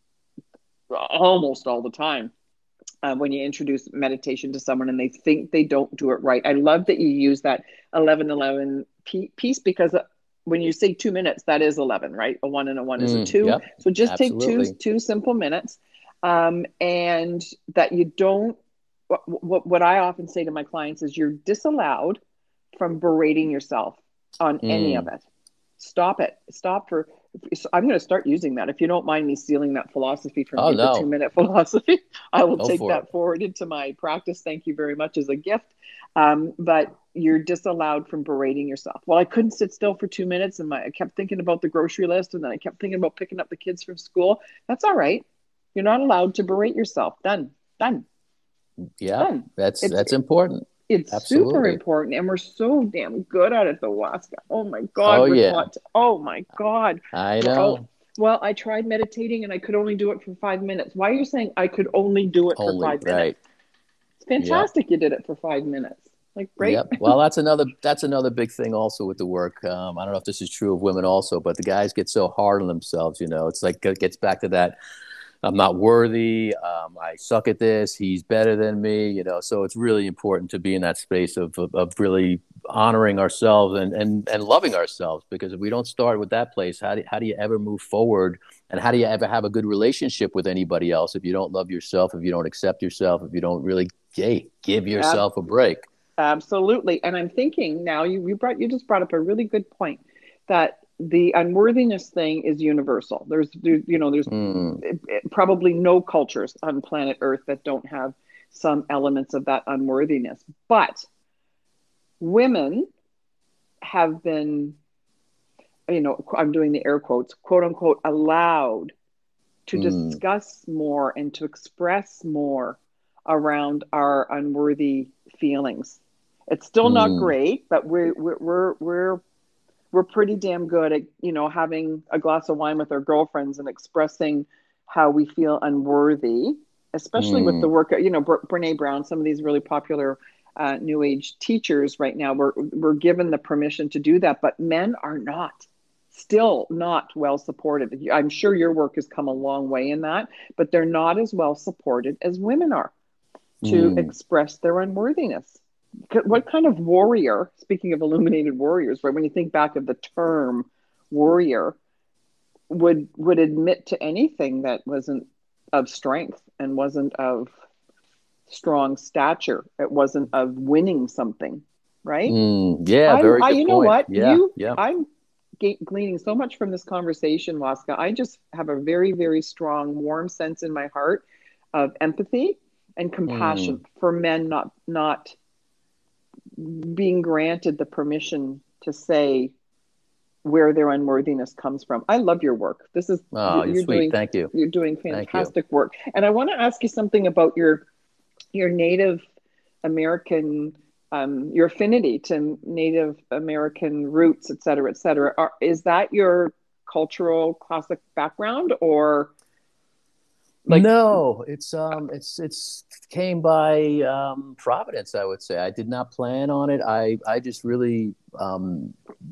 almost all the time. Uh, when you introduce meditation to someone and they think they don't do it right. I love that you use that eleven eleven piece, because when you say two minutes, that is eleven, right? A one and a one mm, is a two. Yep, so just absolutely. take two, two simple minutes. Um, and that you don't, what, what, what I often say to my clients is you're disallowed from berating yourself on mm. any of it. Stop it. Stop for, so I'm going to start using that. If you don't mind me stealing that philosophy from oh, you, no. the two minute philosophy, I will Go take for that it. forward into my practice. Thank you very much as a gift. Um, but you're disallowed from berating yourself. Well, I couldn't sit still for two minutes and my, I kept thinking about the grocery list, and then I kept thinking about picking up the kids from school. That's all right. You're not allowed to berate yourself. Done. Done. Yeah, Done. that's it's, that's important. It's Absolutely. super important, and we're so damn good at it, though, Waska. Oh my God, oh, we're yeah. taught to, oh my God. I know. Oh, well, I tried meditating, and I could only do it for five minutes. Why are you saying I could only do it only, for five minutes? Right. It's fantastic. Yep. You did it for five minutes. Like, great. Yep. Well, that's another that's another big thing also with the work. Um, I don't know if this is true of women also, but the guys get so hard on themselves. You know, it's like it gets back to that. I'm not worthy. Um, I suck at this. He's better than me. You know, so it's really important to be in that space of of, of really honoring ourselves and, and and loving ourselves. Because if we don't start with that place, how do how do you ever move forward And how do you ever have a good relationship with anybody else if you don't love yourself, if you don't accept yourself, if you don't really, hey, give yourself a break? Absolutely. And I'm thinking now, you, you brought you just brought up a really good point, that the unworthiness thing is universal. There's, there, you know, there's Mm. it, it, probably no cultures on planet Earth that don't have some elements of that unworthiness. But women have been, you know, I'm doing the air quotes, quote unquote, allowed to Mm. discuss more and to express more around our unworthy feelings. It's still not Mm. great, but we're we're we're we're we're pretty damn good at, you know, having a glass of wine with our girlfriends and expressing how we feel unworthy, especially with the Mm. work, you know, Bre- Brene Brown, some of these really popular uh, New Age teachers right now, we're, we're given the permission to do that, but men are not, still not well supported. I'm sure your work has come a long way in that, but they're not as well supported as women are to Mm. express their unworthiness. What kind of warrior, speaking of illuminated warriors, right? When you think back of the term warrior, would would admit to anything that wasn't of strength and wasn't of strong stature. It wasn't of winning something, right? Mm. Yeah, I'm, very I, good you know point. what, Yeah, you, yeah. I'm ga- gleaning so much from this conversation, Waska. I just have a very, very strong, warm sense in my heart of empathy and compassion Mm. for men not not being granted the permission to say where their unworthiness comes from. I love your work. This is Oh, you're, you're you're sweet. doing Thank you. you're doing Thank you. fantastic work. And I want to ask you something about your your Native American um, your affinity to Native American roots, et cetera, et cetera. Are, is that your cultural classic background, or like? No, it's um it's it's came by um providence, I would say. I did not plan on it. I I just really um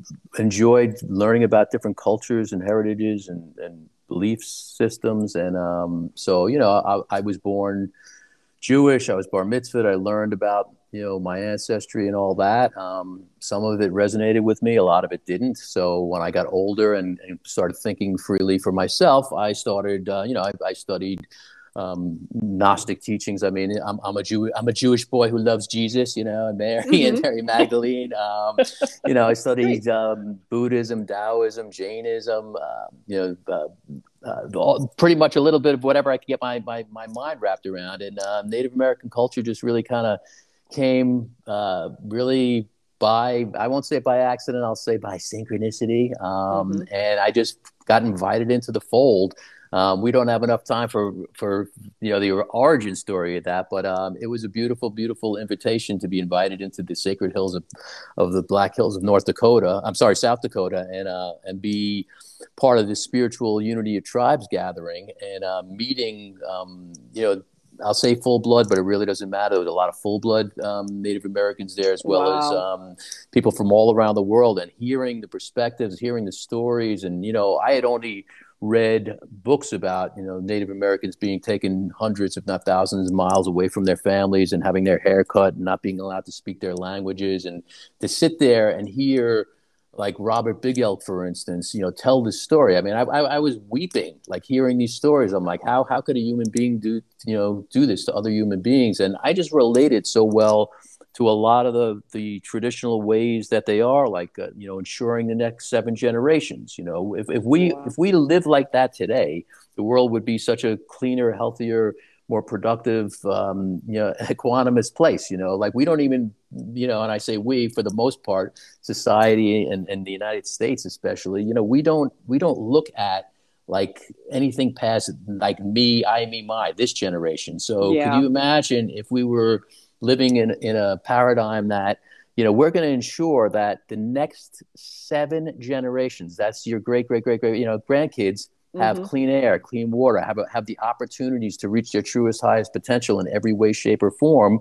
enjoyed learning about different cultures and heritages and and belief systems. And um so, you know, I I was born Jewish. I was bar mitzvahed. I learned about, you know, my ancestry and all that. Um, some of it resonated with me. A lot of it didn't. So when I got older and, and started thinking freely for myself, I started, uh, you know, I, I studied um, Gnostic teachings. I mean, I'm, I'm a Jew. I'm a Jewish boy who loves Jesus, you know, and Mary and Mhm. Mary Magdalene. Um, you know, I studied Great. um, Buddhism, Taoism, Jainism. Uh, you know. Uh, uh, all, pretty much a little bit of whatever I could get my my, my mind wrapped around. And uh, Native American culture just really kind of came uh, really by, I won't say by accident, I'll say by synchronicity. Um, Mm-hmm. and I just got invited into the fold. Um, we don't have enough time for, for, you know, the origin story of that, but um, it was a beautiful, beautiful invitation to be invited into the sacred hills of, of the Black Hills of North Dakota. I'm sorry, South Dakota, and uh, and be part of the spiritual Unity of Tribes gathering and uh, meeting, um, you know, I'll say full blood, but it really doesn't matter. There was a lot of full blood um, Native Americans there, as well as Wow. um, people from all around the world, and hearing the perspectives, hearing the stories. And, you know, I had only read books about, you know, Native Americans being taken hundreds, if not thousands of miles away from their families and having their hair cut and not being allowed to speak their languages. And to sit there and hear, like Robert Big Elk, for instance, you know, tell this story. I mean, I, I, I was weeping, like hearing these stories. I'm like, how how could a human being do, you know, do this to other human beings? And I just related so well to a lot of the the traditional ways that they are, like, uh, you know, ensuring the next seven generations. You know, if if we Wow. if we live like that today, the world would be such a cleaner, healthier, more productive, um, you know, equanimous place, you know, like we don't even, you know, and I say we, for the most part, society and, and the United States, especially, you know, we don't, we don't look at like anything past like me, I, me, my, this generation. So could Yeah. you imagine if we were living in, in a paradigm that, you know, we're going to ensure that the next seven generations, that's your great, great, great, great, you know, grandkids, have Mm-hmm. clean air, clean water, have a, have the opportunities to reach their truest, highest potential in every way, shape, or form.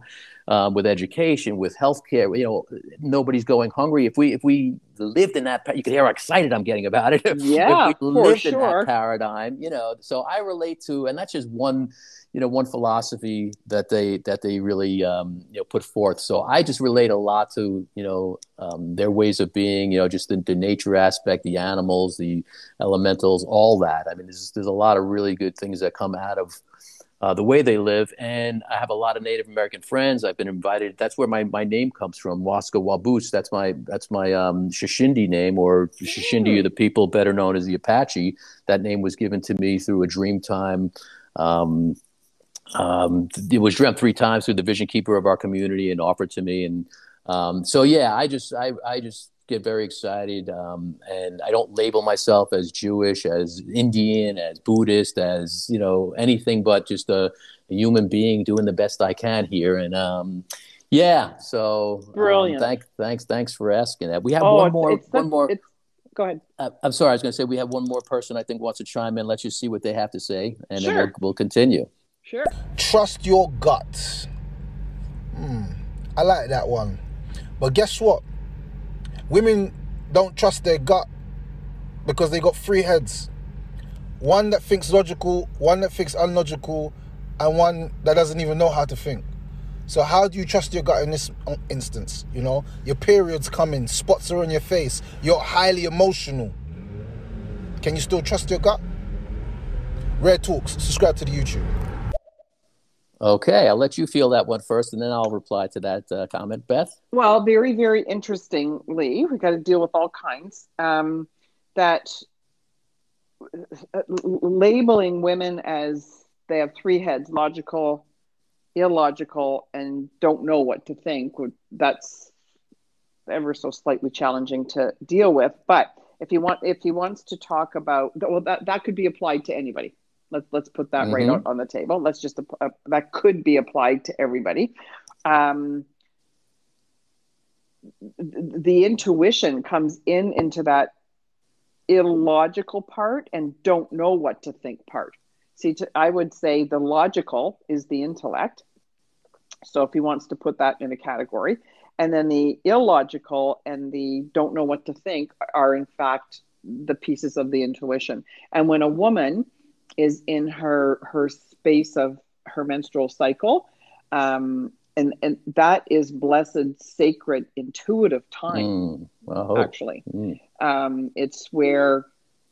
um, with education, with healthcare. You know, nobody's going hungry. If we if we lived in that, you could hear how excited I'm getting about it. If Yeah, we for lived in that sure. paradigm, you know, so I relate to, and that's just one, you know, one philosophy that they that they really um, you know put forth. So I just relate a lot to, you know, um, their ways of being, you know, just the, the nature aspect, the animals, the elementals, all that. I mean, there's there's a lot of really good things that come out of uh, the way they live. And I have a lot of Native American friends. I've been invited. That's where my, my name comes from, Waska Waboose. That's my that's my um, Shishindi name, or Shishindi are the people better known as the Apache. That name was given to me through a Dreamtime. Um, um, it was dreamt three times through the vision keeper of our community and offered to me. And um, so, yeah, I just I, I just get very excited. Um, and I don't label myself as Jewish, as Indian, as Buddhist, as, you know, anything but just a, a human being doing the best I can here. And um, yeah, so Brilliant. Um, thank, thanks, thanks for asking that. We have Oh, one it's, more, it's one such- more. it's- Go ahead. Uh, I'm sorry, I was going to say we have one more person I think wants to chime in. Let's just see what they have to say, and Sure. then we'll, we'll continue. Sure. Trust your gut. Hmm, I like that one. But guess what? Women don't trust their gut because they got three heads. One that thinks logical, one that thinks unlogical, and one that doesn't even know how to think. So how do you trust your gut in this instance? You know, your period's coming, spots are on your face, you're highly emotional. Can you still trust your gut? Rare Talks, subscribe to the YouTube. Okay, I'll let you feel that one first, and then I'll reply to that uh, comment. Beth? Well, very, very interestingly, we got to deal with all kinds. Um, that uh, labeling women as they have three heads, logical, illogical, and don't know what to think, that's ever so slightly challenging to deal with. But if he want, if he wants to talk about, well, that, that could be applied to anybody. Let's let's put that Mm-hmm. right out on the table. Let's just uh, that could be applied to everybody. Um, the intuition comes in into that illogical part and don't know what to think part. See, to, I would say the logical is the intellect. So if he wants to put that in a category, and then the illogical and the don't know what to think are in fact the pieces of the intuition. And when a woman is in her her space of her menstrual cycle, um, and and that is blessed, sacred, intuitive time. Mm, wow. Actually, Mm. um, it's where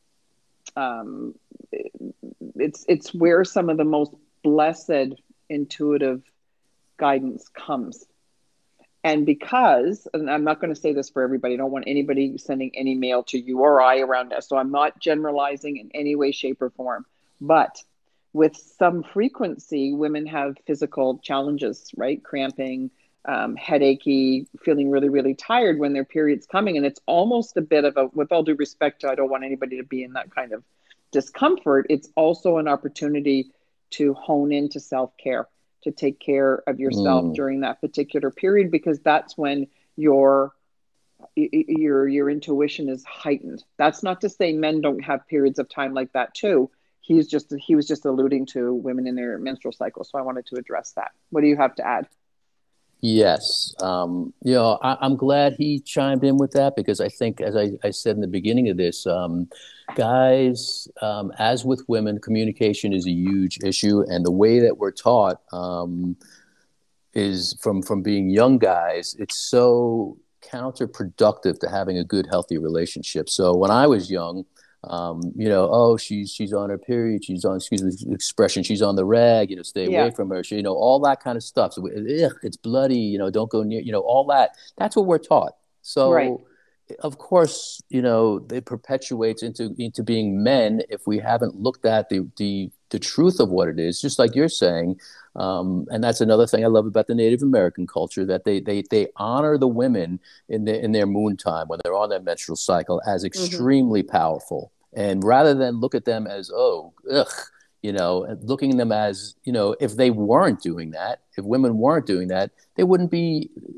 um, it's it's where some of the most blessed intuitive guidance comes. And because, and I'm not going to say this for everybody, I don't want anybody sending any mail to you or I around us, so I'm not generalizing in any way, shape, or form. But with some frequency, women have physical challenges, right? Cramping, um, headachy, feeling really, really tired when their period's coming. And it's almost a bit of a, with all due respect, I don't want anybody to be in that kind of discomfort. It's also an opportunity to hone into self-care, to take care of yourself Mm. during that particular period, because that's when your your your intuition is heightened. That's not to say men don't have periods of time like that too. He's just he was just alluding to women in their menstrual cycle, so I wanted to address that. What do you have to add? Yes. Um, you know, I, I'm glad he chimed in with that, because I think, as I, I said in the beginning of this, um, guys, um, as with women, communication is a huge issue. And the way that we're taught um, is from, from being young guys, it's so counterproductive to having a good, healthy relationship. So when I was young, Um, you know, oh, she's she's on her period. She's on, excuse me, the expression, she's on the rag. You know, stay Yeah. away from her. She, you know, all that kind of stuff. So, ugh, it's bloody. You know, don't go near. You know, all that. That's what we're taught. So, Right. of course, you know, it perpetuates into into being men if we haven't looked at the the the truth of what it is. Just like you're saying, um, and that's another thing I love about the Native American culture, that they they they honor the women in their in their moon time when they're on their menstrual cycle as extremely powerful. And rather than look at them as, oh, ugh, you know, and looking at them as, you know, if they weren't doing that, if women weren't doing that, they wouldn't be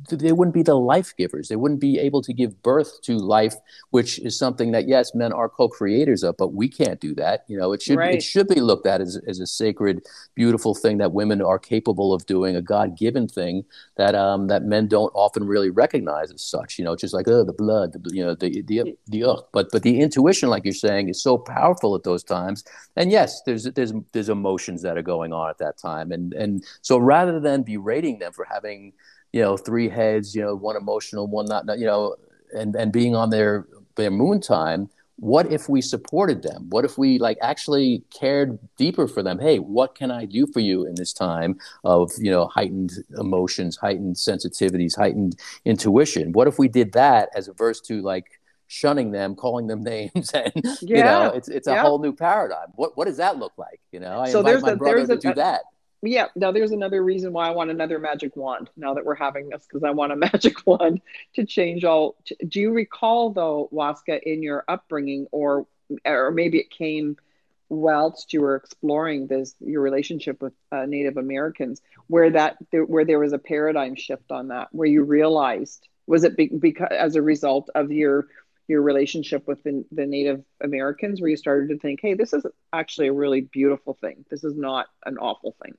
they wouldn't be the life givers. They wouldn't be able to give birth to life, which is something that, yes, men are co-creators of, but we can't do that. You know, it should Right. it should be looked at as, as a sacred, beautiful thing that women are capable of doing, a God-given thing that um, that men don't often really recognize as such. You know, just like, oh, the blood, the, you know, the the the uh, but but the intuition, like you're saying, is so powerful at those times. And yes, there's there's there's emotions that are going on at that time, and and so rather than berating them for having, you know, three heads, you know, one emotional, one not, you know, and, and being on their, their moon time, what if we supported them? What if we like actually cared deeper for them? Hey, what can I do for you in this time of, you know, heightened emotions, heightened sensitivities, heightened intuition? What if we did that as opposed to like shunning them, calling them names, and, Yeah. you know, it's, it's a Yeah. whole new paradigm. What, what does that look like? You know, I So invite there's my a- brother there's to a- do that. Yeah, now there's another reason why I want another magic wand now that we're having this, because I want a magic wand to change all. Do you recall, though, Waska, in your upbringing, or or maybe it came whilst you were exploring this your relationship with uh, Native Americans, where that there, where there was a paradigm shift on that, where you realized, was it be, because as a result of your your relationship with the, the Native Americans, where you started to think, hey, this is actually a really beautiful thing. This is not an awful thing.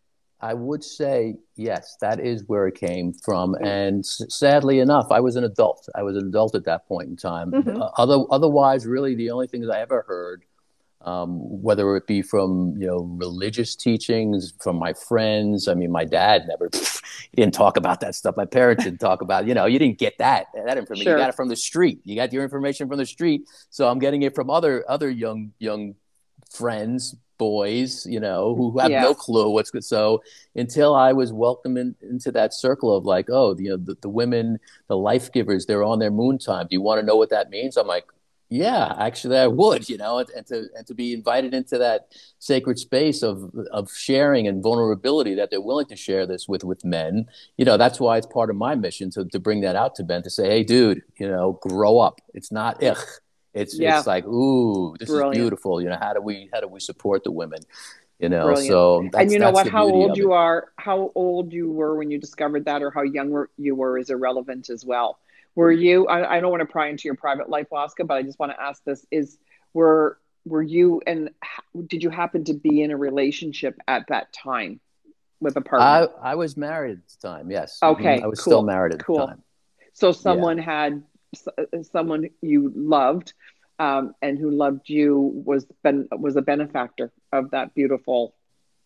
I would say, yes, that is where it came from. And s- sadly enough, I was an adult. I was an adult at that point in time. Mm-hmm. Uh, other, otherwise, really, the only things I ever heard, um, whether it be from, you know, religious teachings, from my friends. I mean, my dad never, he didn't talk about that stuff. My parents didn't talk about, you know, you didn't get that, that information. Sure. You got it from the street. You got your information from the street. So I'm getting it from other, other young, young friends, boys, you know, who have Yeah. no clue what's good. So until I was welcomed in, into that circle of like, oh, you know, the, the women, the life givers, they're on their moon time. Do you want to know what that means? I'm like, yeah, actually I would, you know, and, and to and to be invited into that sacred space of of sharing and vulnerability that they're willing to share this with with men. You know, that's why it's part of my mission to to bring that out to Ben, to say, hey, dude, you know, grow up. It's not ugh. It's Yeah. it's like, ooh, this Brilliant. is beautiful. You know, how do we how do we support the women? You know, Brilliant. so that's, And you know that's what? the How beauty old of you it. are, how old you were when you discovered that, or how young were, you were, is irrelevant as well. Were you? I, I don't want to pry into your private life, Waska, but I just want to ask this: Is were were you and h- did you happen to be in a relationship at that time with a partner? I I was married at the time. Yes. Okay, Mhm. I was cool, still married at cool. the time. So someone had someone you loved, um, and who loved you was ben, was a benefactor of that beautiful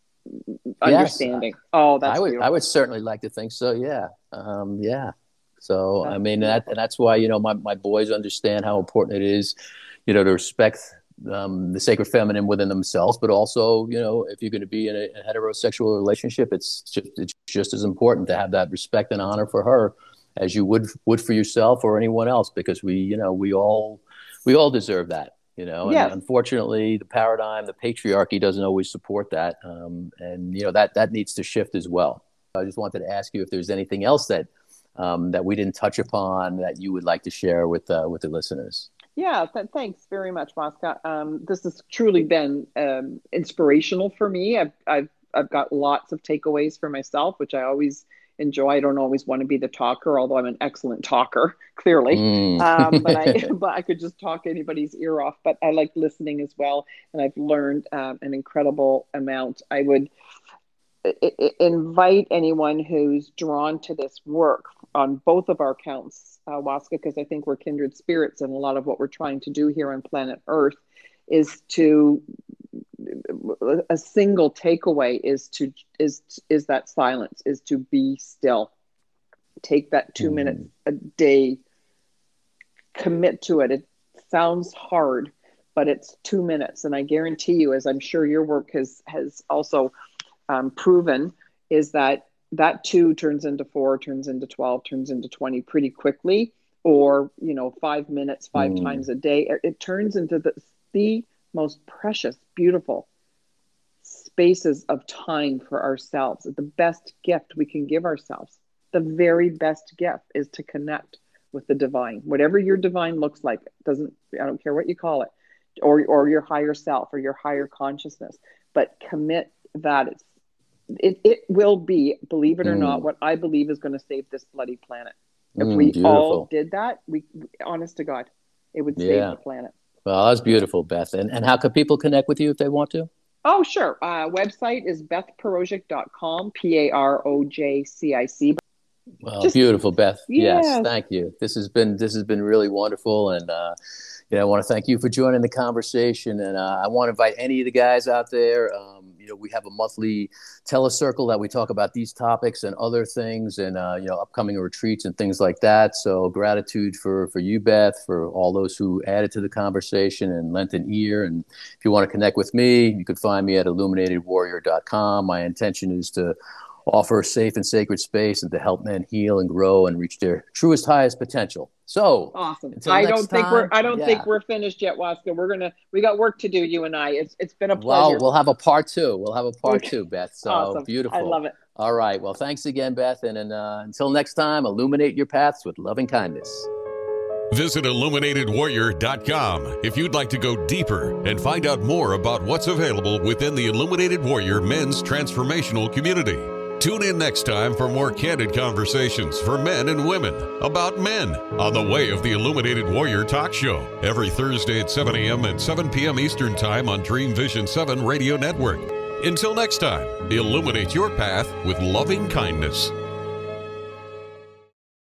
understanding. Yes, Oh, that's I would beautiful. I would certainly like to think so. Yeah. Um, yeah. So That's I mean that beautiful. and that's why, you know, my, my boys understand how important it is, you know, to respect um, the sacred feminine within themselves, but also, you know, if you're going to be in a, a heterosexual relationship, it's just it's just as important to have that respect and honor for her as you would would for yourself or anyone else, because we, you know, we all we all deserve that. You know, and Yes. unfortunately, the paradigm, the patriarchy doesn't always support that, um, and you know that that needs to shift as well. I just wanted to ask you if there's anything else that um, that we didn't touch upon that you would like to share with uh, with the listeners. Yeah, th- thanks very much, Waska. Um, this has truly been um, inspirational for me. I've, I've I've got lots of takeaways for myself, which I always enjoy. I don't always want to be the talker, although I'm an excellent talker, clearly. Mm. Um, but I but I could just talk anybody's ear off. But I like listening as well, and I've learned um, an incredible amount. I would I- I- invite anyone who's drawn to this work on both of our counts, uh, Waska, because I think we're kindred spirits, and a lot of what we're trying to do here on planet Earth is to a single takeaway is to is is that silence, is to be still. Take that two Mm. minutes a day, commit to it. It sounds hard, but it's two minutes, and I guarantee you, as I'm sure your work has has also um, proven, is that that two turns into four, turns into twelve, turns into twenty pretty quickly, or, you know, five minutes, five Mm. times a day. It turns into the, the most precious, beautiful spaces of time for ourselves. The best gift we can give ourselves, the very best gift, is to connect with the divine, whatever your divine looks like. It doesn't, I don't care what you call it, or, or your higher self or your higher consciousness, but commit that. It's it, it will be, believe it or Mm. not, what I believe is going to save this bloody planet. If Mm, we beautiful. all did that, we, honest to God, it would save Yeah. the planet. Well, that's beautiful, Beth. And, and how can people connect with you if they want to? Oh, sure. Uh, website is beth parojcic dot com, P A R O J C I C. Well, Just- beautiful, Beth. Yes. Yes. Thank you. This has been this has been really wonderful, and uh, you know, I want to thank you for joining the conversation. And uh, I want to invite any of the guys out there. Um, you know, we have a monthly telecircle that we talk about these topics and other things, and uh, you know, upcoming retreats and things like that. So, gratitude for for you, Beth, for all those who added to the conversation and lent an ear. And if you want to connect with me, you can find me at illuminated warrior dot com. My intention is to offer a safe and sacred space and to help men heal and grow and reach their truest, highest potential. So Awesome. until I next don't think we're time, I don't yeah. think we're finished yet, Waska. We're gonna we got work to do, you and I. It's it's been a Well, pleasure. we'll have a part two. We'll have a part Okay. two, Beth. So Awesome. beautiful. I love it. All right. Well, thanks again, Beth. And, and uh, until next time, illuminate your paths with loving kindness. Visit illuminated warrior dot com if you'd like to go deeper and find out more about what's available within the Illuminated Warrior Men's Transformational Community. Tune in next time for more candid conversations for men and women about men on the Way of the Illuminated Warrior Talk Show every Thursday at seven a.m. and seven p.m. Eastern Time on Dream Vision seven Radio Network. Until next time, illuminate your path with loving kindness.